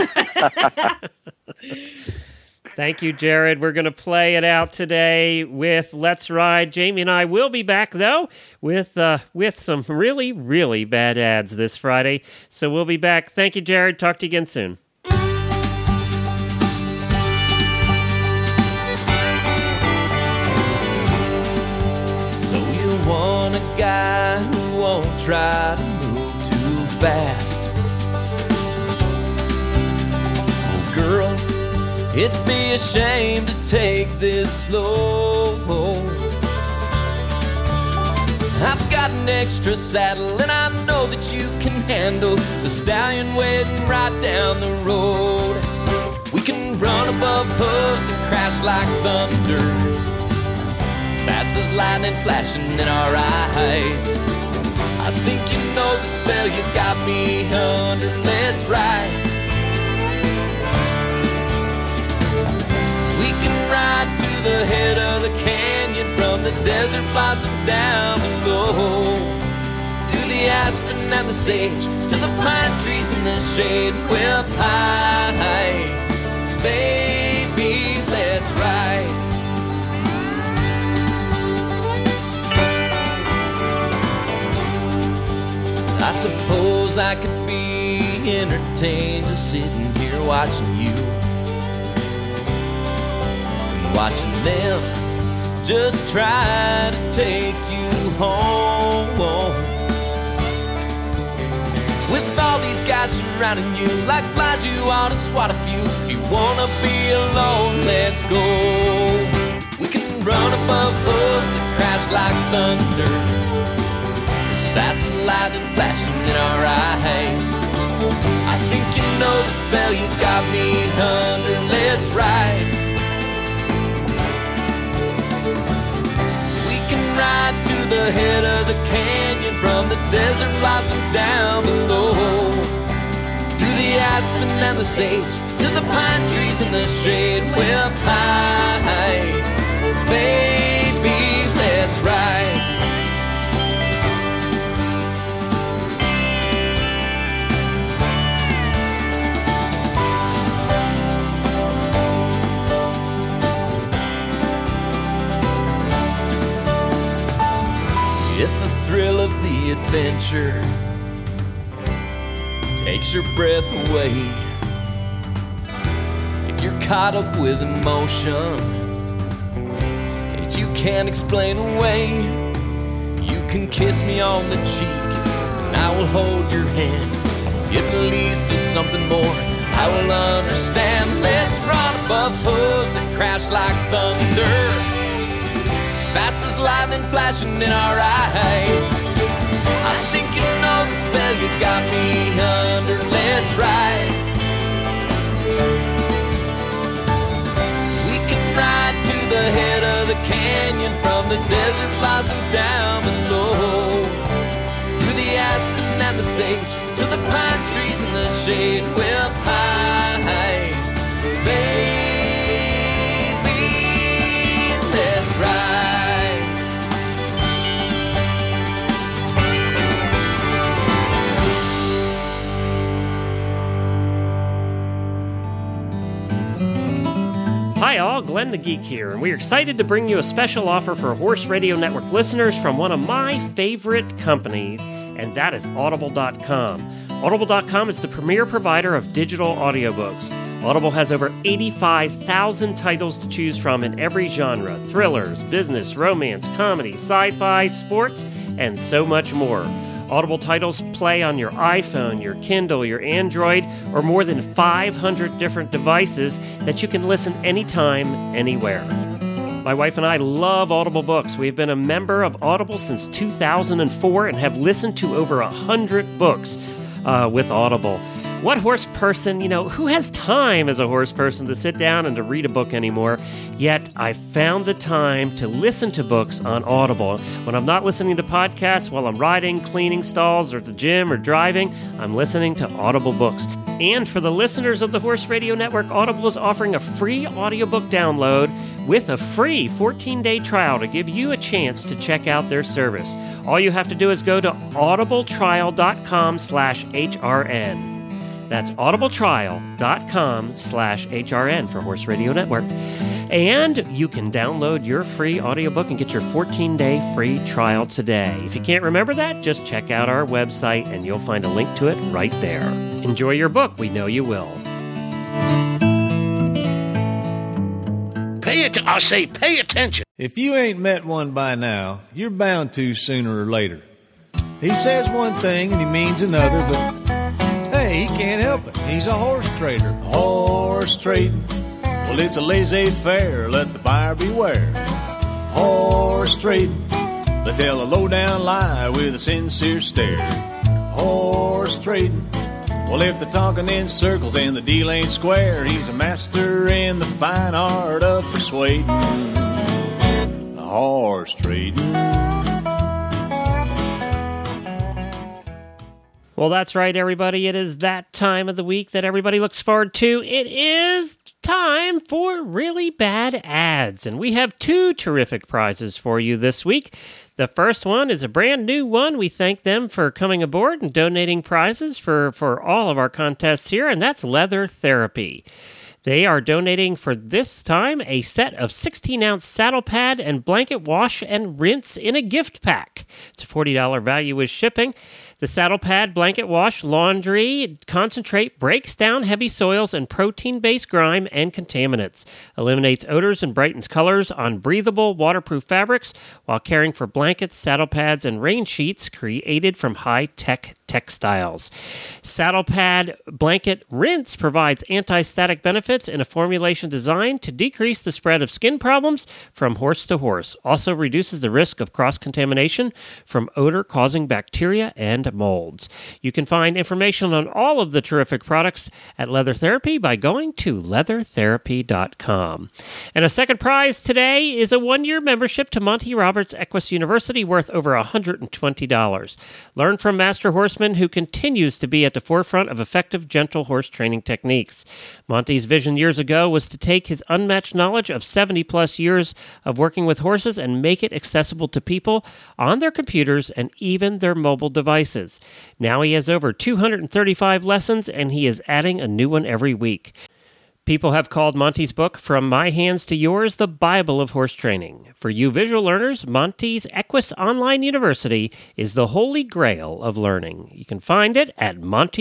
Thank you, Jared. We're going to play it out today with Let's Ride. Jamie and I will be back, though, with some really, really bad ads this Friday. So we'll be back. Thank you, Jared. Talk to you again soon. Want a guy who won't try to move too fast. Oh, girl, it'd be a shame to take this slow. I've got an extra saddle and I know that you can handle the stallion waiting right down the road. We can run above hooves and crash like thunder, fast as lightning flashing in our eyes. I think you know the spell you got me under. Let's ride. We can ride to the head of the canyon, from the desert blossoms down below, through the aspen and the sage, to the pine trees in the shade. We're high, baby, let's ride. I suppose I could be entertained just sitting here here watching you and watching them just try to take you home. With all these guys surrounding you like flies, you ought to swat a few. If you wanna be alone, let's go. We can run above hooves that crash like thunder, as fast as lightning flashing in our eyes. I think you know the spell you got me under. Let's ride. We can ride to the head of the canyon, from the desert blossoms down below, through the aspen and the sage, to the pine trees in the shade. We'll pine, baby, let's ride. If the thrill of the adventure takes your breath away, if you're caught up with emotion that you can't explain away, you can kiss me on the cheek and I will hold your hand. If it leads to something more, I will understand. Let's run above hooves and crash like thunder, fast as lightning flashing in our eyes. I think you know the spell you got me under. Let's ride. We can ride to the head of the canyon, from the desert blossoms down below, through the aspen and the sage, to the pine trees in the shade. We'll pine, baby, let's ride. Hi all, Glenn the Geek here, and we're excited to bring you a special offer for Horse Radio Network listeners from one of my favorite companies, and that is Audible.com. Audible.com is the premier provider of digital audiobooks. Audible has over 85,000 titles to choose from in every genre: thrillers, business, romance, comedy, sci-fi, sports, and so much more. Audible titles play on your iPhone, your Kindle, your Android, or more than 500 different devices that you can listen anytime, anywhere. My wife and I love Audible books. We've been a member of Audible since 2004 and have listened to over 100 books with Audible. What horse person, who has time as a horse person to sit down and to read a book anymore? Yet I found the time to listen to books on Audible. When I'm not listening to podcasts while I'm riding, cleaning stalls, or at the gym, or driving, I'm listening to Audible books. And for the listeners of the Horse Radio Network, Audible is offering a free audiobook download with a free 14-day trial to give you a chance to check out their service. All you have to do is go to audibletrial.com/HRN. That's audibletrial.com/HRN for Horse Radio Network. And you can download your free audiobook and get your 14-day free trial today. If you can't remember that, just check out our website and you'll find a link to it right there. Enjoy your book. We know you will. Pay attention. If you ain't met one by now, you're bound to sooner or later. He says one thing and he means another, but hey, he can't help it. He's a horse trader. Horse trading. Well, it's a laissez-faire. Let the buyer beware. Horse trading. They tell a low-down lie with a sincere stare. Horse trading. Well, if they're talking in circles and the deal ain't square, he's a master in the fine art of persuading. Horse trading. Well, that's right, everybody. It is that time of the week that everybody looks forward to. It is time for really bad ads, and we have two terrific prizes for you this week. The first one is a brand new one. We thank them for coming aboard and donating prizes for all of our contests here, and that's Leather Therapy. They are donating for this time a set of 16-ounce saddle pad and blanket wash and rinse in a gift pack. It's a $40 value with shipping. The Saddle Pad Blanket Wash Laundry Concentrate breaks down heavy soils and protein-based grime and contaminants, eliminates odors and brightens colors on breathable, waterproof fabrics while caring for blankets, saddle pads, and rain sheets created from high-tech textiles. Saddle Pad Blanket Rinse provides anti-static benefits in a formulation designed to decrease the spread of skin problems from horse to horse. Also reduces the risk of cross-contamination from odor-causing bacteria and molds. You can find information on all of the terrific products at Leather Therapy by going to leathertherapy.com. And a second prize today is a 1-year membership to Monty Roberts Equus University worth over $120. Learn from Master Horseman who continues to be at the forefront of effective, gentle horse training techniques. Monty's vision years ago was to take his unmatched knowledge of 70-plus years of working with horses and make it accessible to people on their computers and even their mobile devices. Now he has over 235 lessons, and he is adding a new one every week. People have called Monty's book, From My Hands to Yours, the Bible of horse training. For you visual learners, Monty's Equus Online University is the holy grail of learning. You can find it at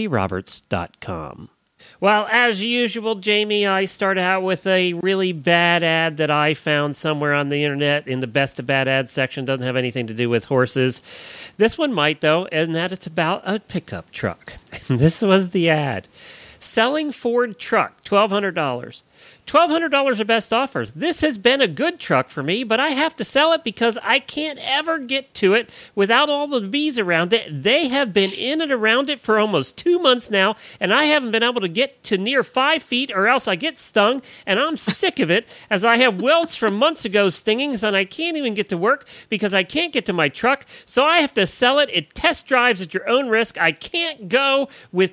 montyroberts.com. Well, as usual, Jamie, I start out with a really bad ad that I found somewhere on the internet in the best of bad ads section. Doesn't have anything to do with horses. This one might, though, and that it's about a pickup truck. This was the ad. Selling Ford truck, $1,200. $1,200 of best offers. This has been a good truck for me, but I have to sell it because I can't ever get to it without all the bees around it. They have been in and around it for almost 2 months now, and I haven't been able to get to near 5 feet or else I get stung, and I'm sick of it as I have welts from months ago stingings, and I can't even get to work because I can't get to my truck, so I have to sell it. It test drives at your own risk. I can't go with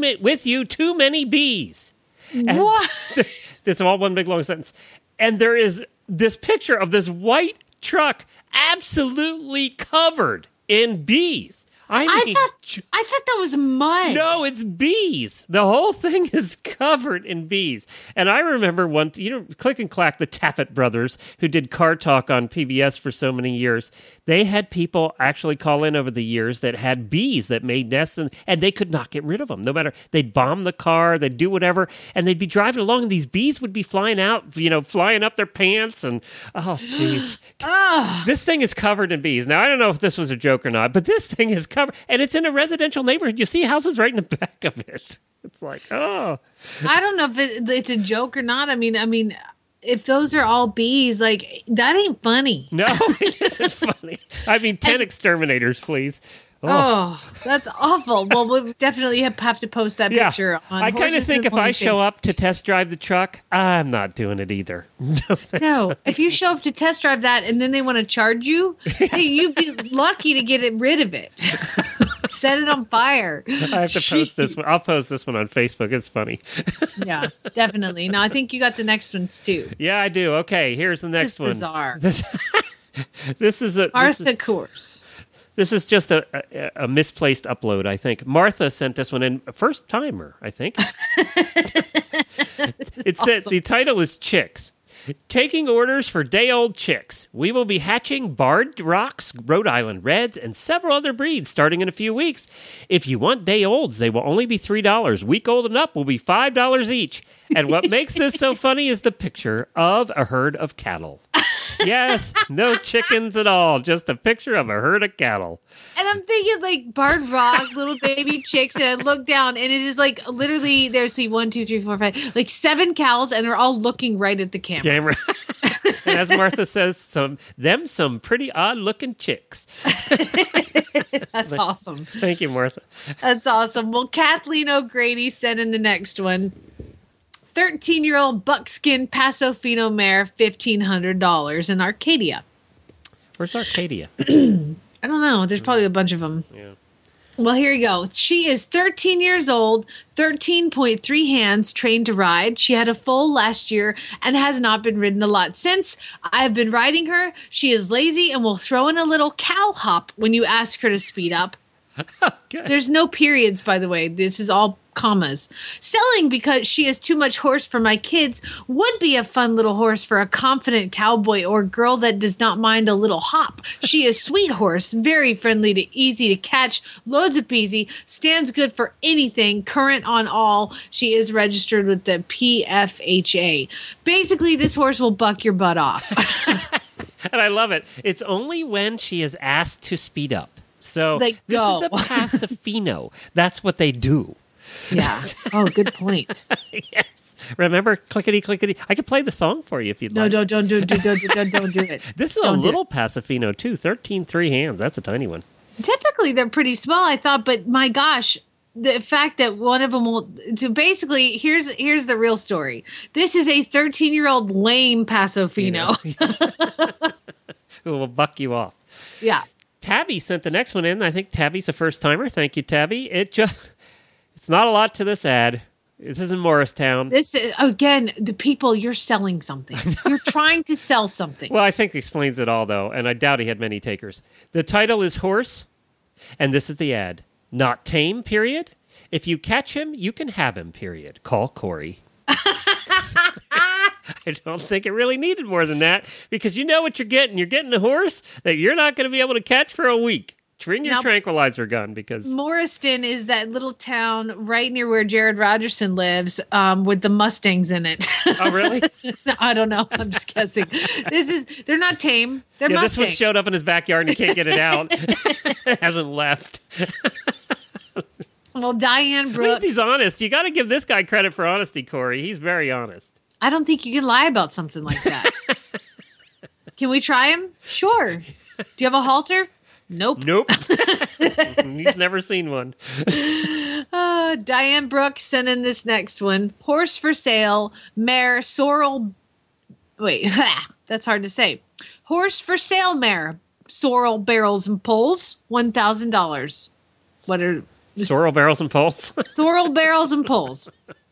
you too many bees. And What? This is all one big long sentence. And there is this picture of this white truck absolutely covered in bees. I thought that was mud. No, it's bees. The whole thing is covered in bees. And I remember once, Click and Clack, the Taffet brothers, who did Car Talk on PBS for so many years, they had people actually call in over the years that had bees that made nests, and they could not get rid of them. No matter, they'd bomb the car, they'd do whatever, and they'd be driving along, and these bees would be flying out, flying up their pants, and, oh, jeez. This thing is covered in bees. Now, I don't know if this was a joke or not, but this thing is covered, and it's in a residential neighborhood. You see houses right in the back of it. It's like, oh. I don't know if it's a joke or not. I mean, if those are all bees, like, that ain't funny. No, it isn't funny. 10 exterminators, please. Oh, that's awful. Well, we'll definitely have to post that picture on I kind of think if I show up to test drive the truck, I'm not doing it either. No, if you show up to test drive that and then they want to charge you, hey, you'd be lucky to get rid of it. Set it on fire. I have to post this one. I'll post this one on Facebook. It's funny. Yeah, definitely. No, I think you got the next ones too. Yeah, I do. Okay, here's the next one. Bizarre. This is a Martha Course. This is just a misplaced upload, I think. Martha sent this one in, first timer, I think. It said the title is Chicks. Taking orders for day-old chicks. We will be hatching Barred Rocks, Rhode Island Reds, and several other breeds starting in a few weeks. If you want day-olds, they will only be $3. Week-old and up will be $5 each. And what makes this so funny is the picture of a herd of cattle. Yes, no chickens at all. Just a picture of a herd of cattle. And I'm thinking like Barred Rock, little baby chicks, and I look down and it is like literally there's 1, 2, 3, 4, 5, like 7 cows, and they're all looking right at the camera. And as Martha says, some pretty odd looking chicks. That's awesome. Thank you, Martha. That's awesome. Well, Kathleen O'Grady sent in the next one. 13-year-old buckskin Paso Fino mare, $1,500 in Arcadia. Where's Arcadia? I don't know. There's probably a bunch of them. Yeah. Well, here you go. She is 13 years old, 13.3 hands, trained to ride. She had a foal last year and has not been ridden a lot since. I have been riding her. She is lazy and will throw in a little cow hop when you ask her to speed up. Good. There's no periods, by the way. This is all commas. Selling because she is too much horse for my kids would be a fun little horse for a confident cowboy or girl that does not mind a little hop. She is sweet horse, very friendly to easy to catch, loads of peasy, stands good for anything, current on all. She is registered with the PFHA. Basically, this horse will buck your butt off. And I love it. It's only when she is asked to speed up. So Like, this go. is a Pasifino. That's what they do. Yeah. Oh, good point. Yes. Remember, clickety clickety. I could play the song for you if you'd No, like. don't do it. This is Don't a do little Pasifino too. 13 3 hands. That's a tiny one. Typically, they're pretty small, I thought, but my gosh, the fact that one of them will. So basically, here's the real story. This is a 13-year-old lame Pasofino. Who will buck you off. Yeah. Tabby sent the next one in. I think Tabby's a first timer. Thank you, Tabby. It's not a lot to this ad. This is in Morristown. This is, again, the people, you're selling something. You're trying to sell something. Well, I think it explains it all, though, and I doubt he had many takers. The title is Horse, and this is the ad. Not tame, period. If you catch him, you can have him, period. Call Corey. I don't think it really needed more than that, because you know what you're getting. You're getting a horse that you're not going to be able to catch for a week. Bring your Now- tranquilizer gun, because... Morriston is that little town right near where Jared Rogerson lives, with the Mustangs in it. Oh, really? I don't know. I'm just guessing. They're not tame. They're Yeah, Mustangs. this one showed up in his backyard and he can't get it out. Hasn't left. Well, Diane At least Brooks. he's honest. You got to give this guy credit for honesty, Corey. He's very honest. I don't think you can lie about something like that. Can we try him? Sure. Do you have a halter? Nope. Nope. He's never seen one. Diane Brooks sent in this next one. Horse for sale, mare, sorrel. Wait, that's hard to say. Horse for sale, mare, sorrel, barrels, and poles, $1,000. What are Sorrel barrels and poles. sorrel, barrels, and poles?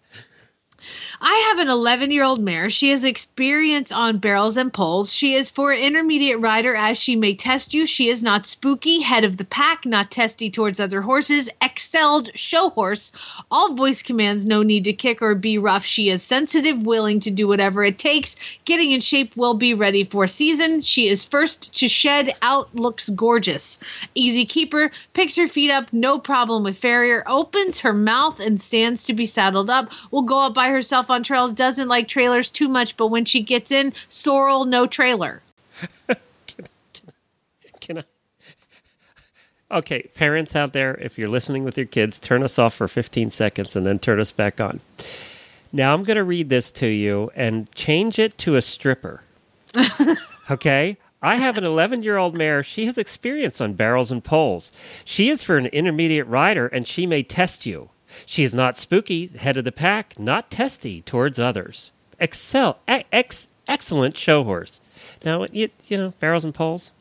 I have an 11-year-old mare. She has experience on barrels and poles. She is for an intermediate rider, as she may test you. She is not spooky, head of the pack, not testy towards other horses, excelled show horse. All voice commands, no need to kick or be rough. She is sensitive, willing to do whatever it takes. Getting in shape, will be ready for season. She is first to shed out, looks gorgeous. Easy keeper, picks her feet up, no problem with farrier, opens her mouth and stands to be saddled up. Will go up by herself on trails, doesn't like trailers too much, but when she gets in, sorrel, no trailer. Can I? Okay, parents out there, if you're listening with your kids, turn us off for 15 seconds and then turn us back on. Now I'm going to read this to you and change it to a stripper. Okay? I have an 11-year-old mare. She has experience on barrels and poles. She is for an intermediate rider, and she may test you. She is not spooky, head of the pack, not testy towards others. Excellent show horse. Now, you know, barrels and poles.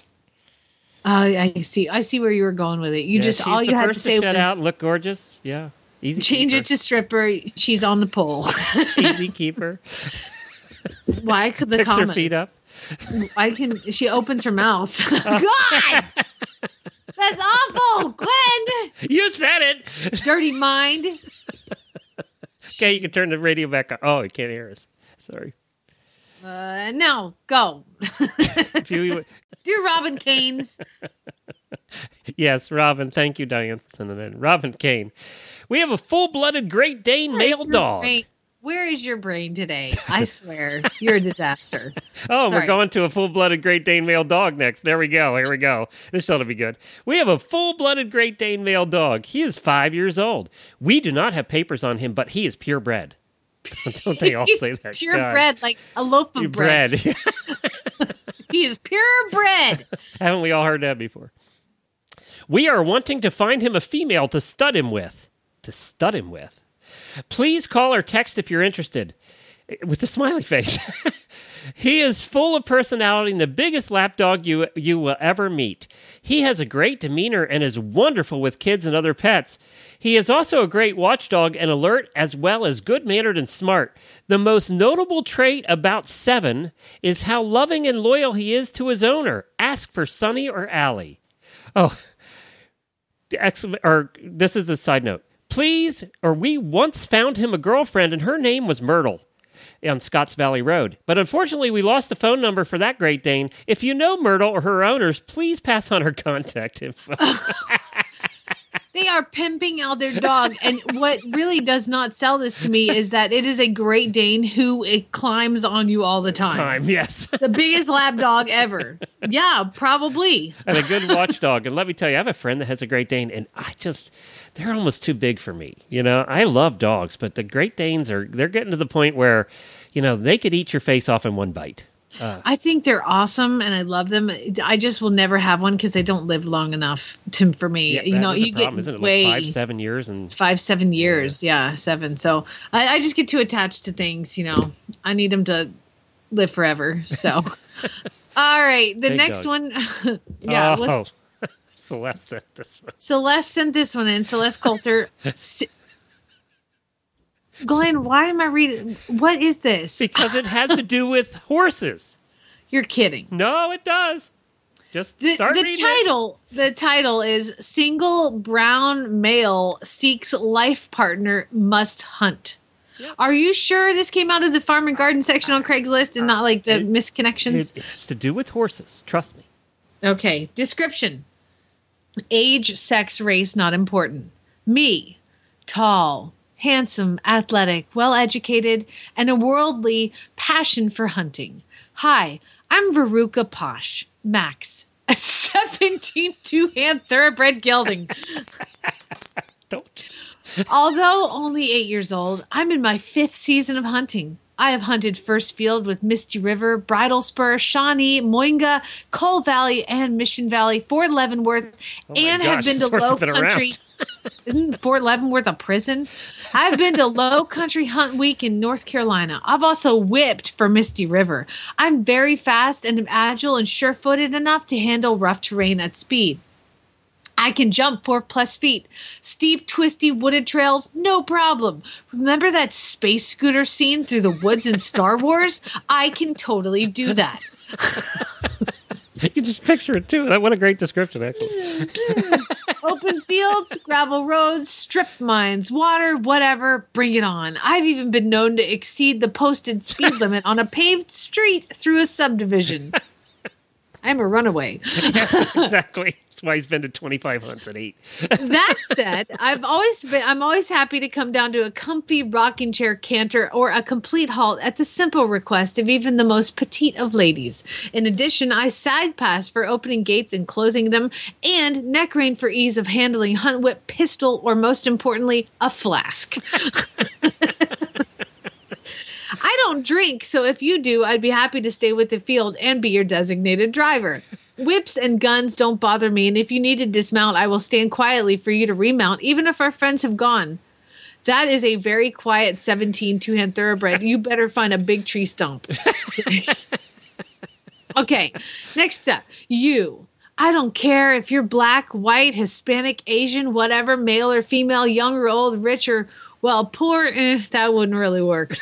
I see where you were going with it. You Yeah, just she's all the you had to first say shed was out and look gorgeous. Yeah, easy. change keeper. it to stripper. She's on the pole. Easy keeper. Why could the Picks her comments? feet up. I can. She opens her mouth. God, that's awful, Glenn. You said it. Dirty mind. Okay, you can turn the radio back on. Oh, you can't hear us. Sorry. No, go. If you, Do Robin Canes. yes, Robin. Thank you, Diane, for sending that in. Robin Kane. We have a full-blooded Great Dane male Where's your dog. brain? Where is your brain today? I swear, you're a disaster. Oh, Sorry. we're going to a full-blooded Great Dane male dog next. There we go. Here we go. This ought to be good. We have a full-blooded Great Dane male dog. He is 5 years old. We do not have papers on him, but he is purebred. Don't they all He's say that? God. purebred, like a loaf of bread. Bread. He is purebred. Haven't we all heard that before? We are wanting to find him a female to stud him with. To stud him with. Please call or text if you're interested. With the smiley face. He is full of personality and the biggest lapdog you will ever meet. He has a great demeanor and is wonderful with kids and other pets. He is also a great watchdog and alert, as well as good-mannered and smart. The most notable trait about Seven is how loving and loyal he is to his owner. Ask for Sonny or Allie. Oh, excellent. Or this is a side note. Please, or we once found him a girlfriend, and her name was Myrtle on Scotts Valley Road. But unfortunately, we lost the phone number for that Great Dane. If you know Myrtle or her owners, please pass on her contact info. They are pimping out their dog. And what really does not sell this to me is that it is a Great Dane who it climbs on you all the time. Yes. The biggest lap dog ever. Yeah, probably. And a good watchdog. And let me tell you, I have a friend that has a Great Dane, and they're almost too big for me. You know, I love dogs, but the Great Danes they're getting to the point where, you know, they could eat your face off in one bite. I think they're awesome, and I love them. I just will never have one because they don't live long enough for me. Yeah, you know, you problem, get isn't it? way Like 5-7 years, and 5-7 years. Yeah, 7. So I just get too attached to things. You know, I need them to live forever. So, all right, the Big next dogs. one. Yeah, Celeste sent this one. Celeste sent this one in. Celeste Coulter. Glenn, why am I reading? What is this? Because it has to do with horses. You're kidding. No, it does. Just start reading The title is "Single Brown Male Seeks Life Partner Must Hunt." Yep. Are you sure this came out of the farm and garden section on Craigslist and not like the misconnections? It has to do with horses. Trust me. Okay. Description: age, sex, race not important. Me, tall, handsome, athletic, well-educated, and a worldly passion for hunting. Hi, I'm Veruca Posh, Max, a 17 two-hand thoroughbred gelding. Don't. Although only 8 years old, I'm in my 5th season of hunting. I have hunted First Field with Misty River, Bridal Spur, Shawnee, Moinga, Coal Valley, and Mission Valley, Fort Leavenworth, and have been to Low Country. Isn't Fort Leavenworth a prison? I've been to Low Country Hunt Week in North Carolina. I've also whipped for Misty River. I'm very fast and am agile and sure-footed enough to handle rough terrain at speed. I can jump 4+ feet. Steep, twisty, wooded trails, no problem. Remember that space scooter scene through the woods in Star Wars? I can totally do that. You can just picture it, too. What a great description, actually. Open fields, gravel roads, strip mines, water, whatever, bring it on. I've even been known to exceed the posted speed limit on a paved street through a subdivision. I'm a runaway. Yes, exactly. That's why he's been to 25 hunts at 8. That said, I'm always happy to come down to a comfy rocking chair canter or a complete halt at the simple request of even the most petite of ladies. In addition, I side pass for opening gates and closing them, and neck rein for ease of handling hunt whip, pistol, or most importantly, a flask. I don't drink, so if you do, I'd be happy to stay with the field and be your designated driver. Whips and guns don't bother me, and if you need to dismount, I will stand quietly for you to remount, even if our friends have gone. That is a very quiet 17 two-hand thoroughbred. You better find a big tree stump. Okay, next up, you. I don't care if you're black, white, Hispanic, Asian, whatever, male or female, young or old, rich or, well, poor, that wouldn't really work.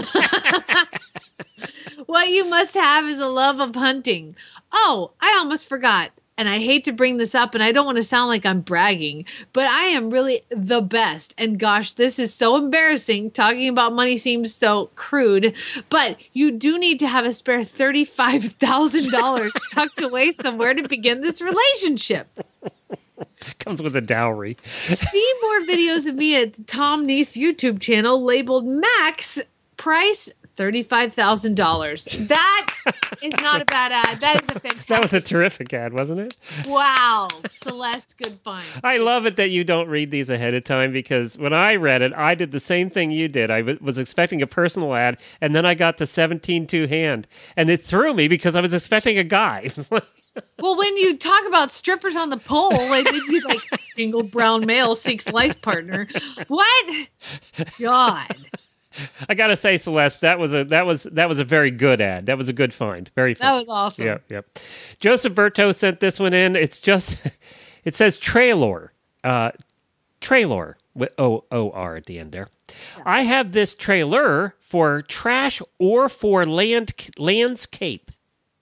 What you must have is a love of hunting. Oh, I almost forgot. And I hate to bring this up, and I don't want to sound like I'm bragging, but I am really the best. And gosh, this is so embarrassing. Talking about money seems so crude, but you do need to have a spare $35,000 tucked away somewhere to begin this relationship. Comes with a dowry. See more videos of me at Tom Neese YouTube channel labeled Max, price $35,000. That is not a bad ad. That is a fantastic. That was a terrific ad, wasn't it? Wow. Celeste, good find. I love it that you don't read these ahead of time, because when I read it, I did the same thing you did. I was expecting a personal ad, and then I got to 17 two-hand, and it threw me because I was expecting a guy. It was like, well, when you talk about strippers on the pole, it'd be like single brown male seeks life partner. What? God. I gotta say, Celeste, that was a very good ad. That was a good find. Very fun. That was awesome. Yeah. Joseph Berto sent this one in. It says Trailor. Trailor with O-O-R at the end there. Yeah. I have this trailer for trash or for landscape.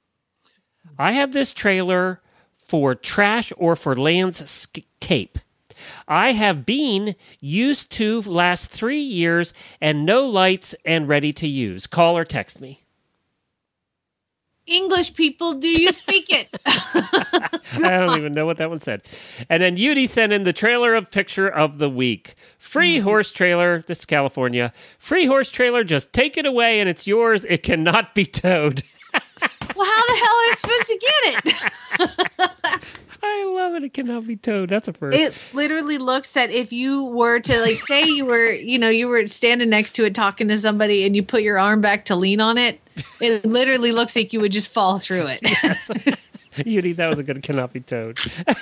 I have this trailer for trash or for landscape. I have been used to last 3 years and no lights and ready to use. Call or text me. English people, do you speak it? I don't even know what that one said. And then Yudi sent in the trailer of picture of the week. Free horse trailer. This is California. Free horse trailer. Just take it away and it's yours. It cannot be towed. Well, how the hell am I supposed to get it? I love it. It cannot be towed. That's a first. It literally looks that if you were to like say you were standing next to it talking to somebody and you put your arm back to lean on it, it literally looks like you would just fall through it. Yes. Yudi, that was a good cannot be towed.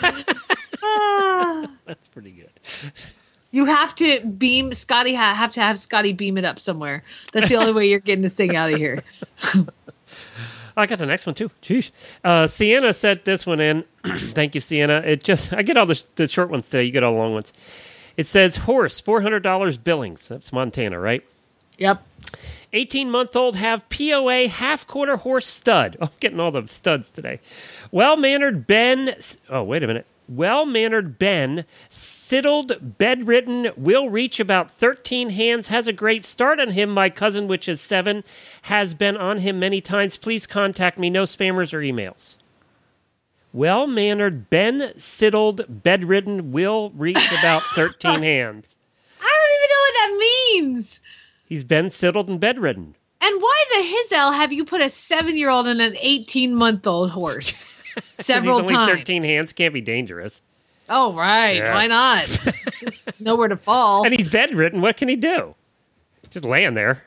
That's pretty good. You have to beam Scotty. Have to have Scotty beam it up somewhere. That's the only way you're getting this thing out of here. I got the next one too. Jeez. Sienna sent this one in. Thank you, Sienna. I get all the short ones today. You get all the long ones. It says horse, $400 Billings. That's Montana, right? Yep. 18-month-old have POA half-quarter horse stud. Oh, I'm getting all the studs today. Well-mannered Ben. Oh, wait a minute. Well-mannered Ben, siddled, bedridden, will reach about 13 hands, has a great start on him. My cousin, which is 7, has been on him many times. Please contact me. No spammers or emails. Well-mannered Ben, siddled, bedridden, will reach about 13 hands. I don't even know what that means. He's been siddled and bedridden. And why the hell have you put a 7-year-old and an 18-month-old horse? Several he's times. Only 13 hands, can't be dangerous. Oh, right. Yeah. Why not? Just nowhere to fall. And he's bedridden. What can he do? Just laying there.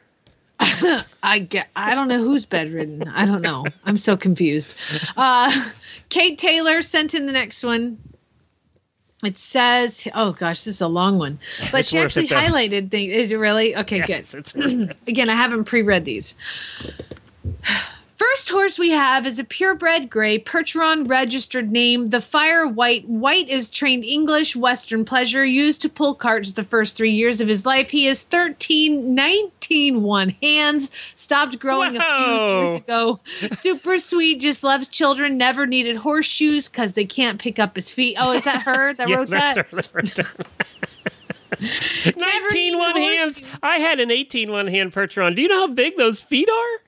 I don't know who's bedridden. I don't know. I'm so confused. Kate Taylor sent in the next one. It says, oh gosh, this is a long one. But It's she worth actually it, though. highlighted things. Is it really? Okay, Yes, good. it's worth it. Again, I haven't pre-read these. First horse we have is a purebred gray, Percheron registered name, the Fire White. White is trained English, Western pleasure, used to pull carts the first 3 years of his life. He is 19 one hands, stopped growing a few years ago. Super sweet, just loves children, never needed horseshoes because they can't pick up his feet. Oh, is that her that wrote that's that? her that wrote that. 19 one hands. I had an 18 one hand Percheron. Do you know how big those feet are?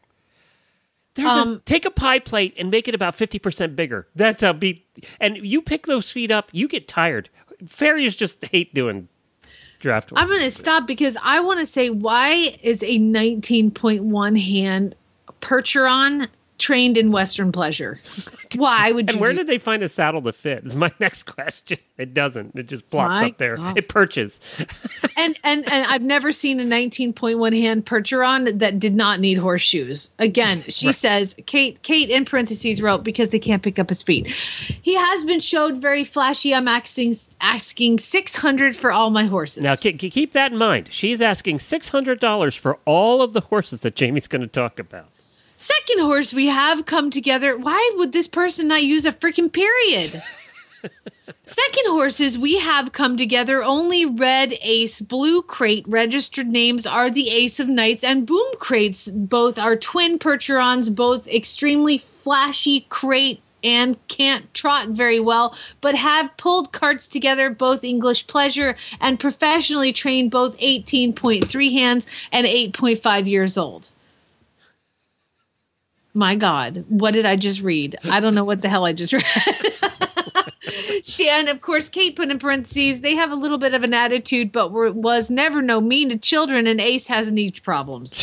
Take a pie plate and make it about 50% bigger. That's how big. And you pick those feet up, you get tired. Farriers just hate doing draft work. I'm going to stop because I want to say, why is a 19.1 hand Percheron trained in Western pleasure? Why would you? And where did they find a saddle to fit? Is my next question. It doesn't. It just plops My up there. God. It perches. And I've never seen a 19.1 hand Percheron that did not need horseshoes. Again, she says, Kate in parentheses wrote, because they can't pick up his feet. He has been showed very flashy. I'm asking $600 for all my horses. Now, keep that in mind. She's asking $600 for all of the horses that Jamie's going to talk about. Second horse we have come together. Why would this person not use a freaking period? Second horses we have come together. Only red ace, blue crate. Registered names are the Ace of Knights and Boom Crates. Both are twin Percherons, both extremely flashy crate and can't trot very well, but have pulled carts together, both English pleasure and professionally trained, both 18.3 hands and 8.5 years old. My God, what did I just read? I don't know what the hell I just read. And of course, Kate put in parentheses, they have a little bit of an attitude, but was never no mean to children, and Ace has knee problems.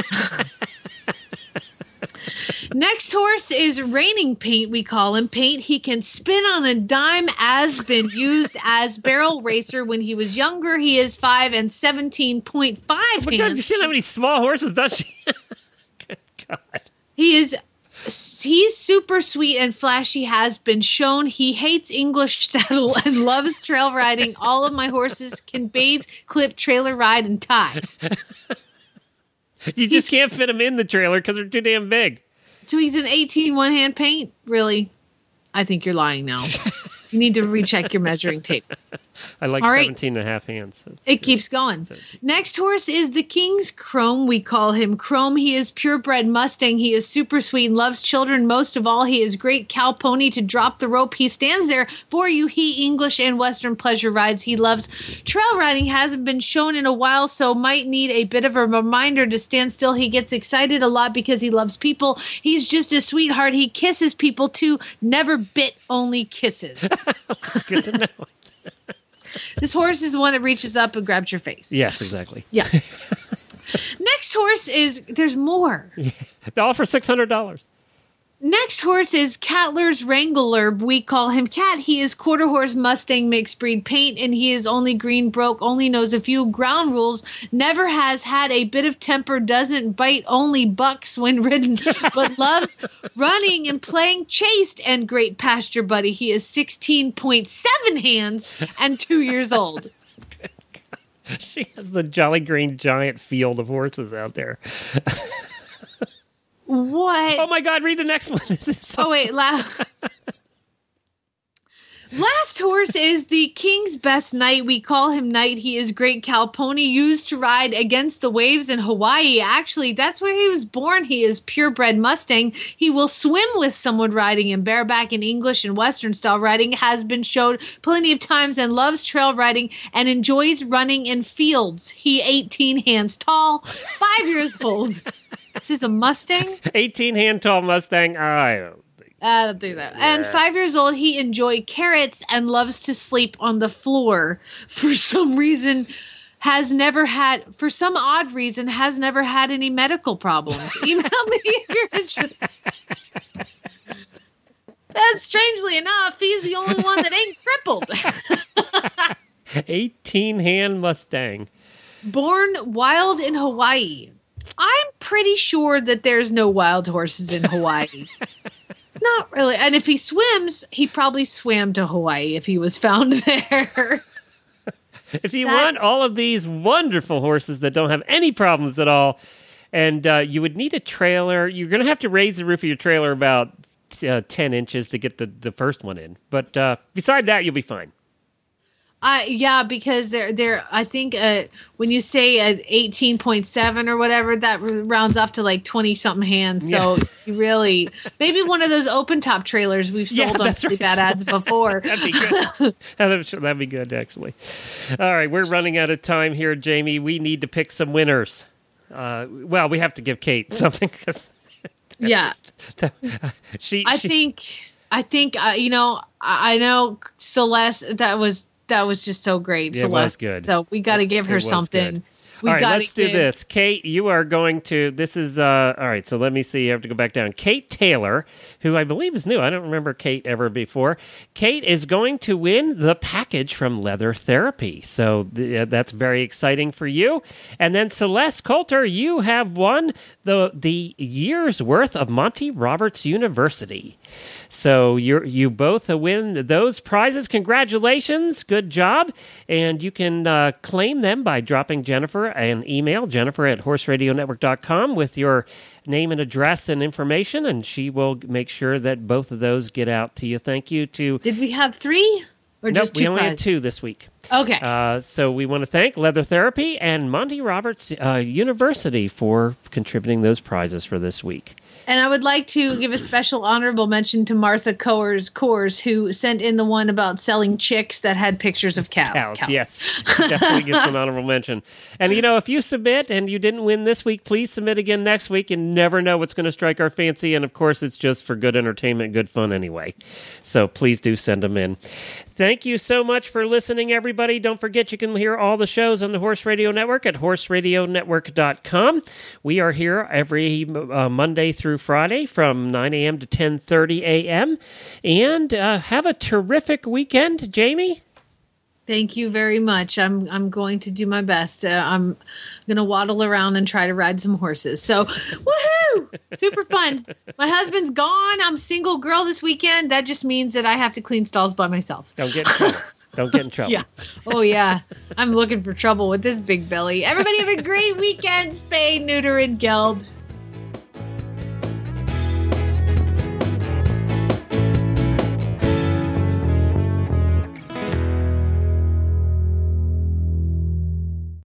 Next horse is Raining Paint, we call him. Paint, he can spin on a dime, has been used as barrel racer when he was younger. He is 5 and 17.5 Oh my God, hands. she doesn't have any small horses, does she? Good God. He's super sweet and flashy, has been shown. He hates English saddle and loves trail riding. All of my horses can bathe, clip, trailer ride, and tie. You just can't fit them in the trailer because they're too damn big. So he's an 18 one-hand paint? Really? I think you're lying now. You need to recheck your measuring tape. I like All right. 17 and a half hands. It keeps going. 17. Next horse is the King's Chrome. We call him Chrome. He is purebred Mustang. He is super sweet and loves children. Most of all, he is great cow pony to drop the rope. He stands there for you. He English and Western pleasure rides. He loves trail riding. Hasn't been shown in a while, so might need a bit of a reminder to stand still. He gets excited a lot because he loves people. He's just a sweetheart. He kisses people too. Never bit, only kisses. That's good to know. This horse is the one that reaches up and grabs your face. Yes, exactly. Yeah. Next horse is, there's more. All for $600. Next horse is Cattler's Wrangler. We call him Cat. He is quarter horse Mustang mixed breed paint, and he is only green broke, only knows a few ground rules, never has had a bit of temper, doesn't bite, only bucks when ridden, but loves running and playing chased, and great pasture buddy. He is 16.7 hands and 2 years old. She has the Jolly Green Giant field of horses out there. What? Oh my God, read the next one. Oh, wait. Last horse is the King's Best Knight. We call him Knight. He is great cow pony used to ride against the waves in Hawaii. Actually, that's where he was born. He is purebred Mustang. He will swim with someone riding him. Bareback in English and Western style riding has been showed plenty of times and loves trail riding and enjoys running in fields. He 18 hands tall, 5 years old. This is a Mustang? 18-hand tall Mustang. I don't think so. And 5 years old, he enjoys carrots and loves to sleep on the floor. For some reason, for some odd reason, has never had any medical problems. Email me if you're interested. That's strangely enough, he's the only one that ain't crippled. 18-hand Mustang. Born wild in Hawaii. I'm pretty sure that there's no wild horses in Hawaii. It's not really. And if he swims, he probably swam to Hawaii if he was found there. If you want all of these wonderful horses that don't have any problems at all, and you would need a trailer, you're going to have to raise the roof of your trailer about 10 inches to get the first one in. But beside that, you'll be fine. Yeah, because they're I think when you say 18.7 or whatever, that rounds up to like 20 something hands. So you really, maybe one of those open top trailers we've sold on Sleep Bad Ads before. That'd be good. That'd be good, actually. All right, we're running out of time here, Jamie. We need to pick some winners. Well, we have to give Kate something because I think I know Celeste. That was just so great, It Celeste. was good. So we got to give her something. Good. All right, let's do this. Kate, you are going to, this is, all right, so let me see. You have to go back down. Kate Taylor, who I believe is new. I don't remember Kate ever before. Kate is going to win the package from Leather Therapy. So that's very exciting for you. And then Celeste Coulter, you have won the year's worth of Monty Roberts University. So you both win those prizes. Congratulations. Good job. And you can claim them by dropping Jennifer an email, jennifer@horseradionetwork.com, with your name and address and information, and she will make sure that both of those get out to you. Thank you to... Did we have 3? Or nope, just 2 we only prizes? had 2 this week. Okay. So we want to thank Leather Therapy and Monty Roberts University for contributing those prizes for this week. And I would like to give a special honorable mention to Martha Coors, who sent in the one about selling chicks that had pictures of cows. Yes. Definitely gets an honorable mention. And, if you submit and you didn't win this week, please submit again next week. You never know what's going to strike our fancy. And, of course, it's just for good entertainment, good fun anyway. So please do send them in. Thank you so much for listening, everybody. Don't forget you can hear all the shows on the Horse Radio Network at horseradionetwork.com. We are here every Monday through Friday from 9 a.m. to 10:30 a.m. And have a terrific weekend, Jamie. Thank you very much. I'm going to do my best. I'm going to waddle around and try to ride some horses. So, woohoo! Super fun. My husband's gone. I'm a single girl this weekend. That just means that I have to clean stalls by myself. Don't get in trouble. Don't get in trouble. Yeah. Oh, yeah. I'm looking for trouble with this big belly. Everybody have a great weekend. Spay, neuter, and geld.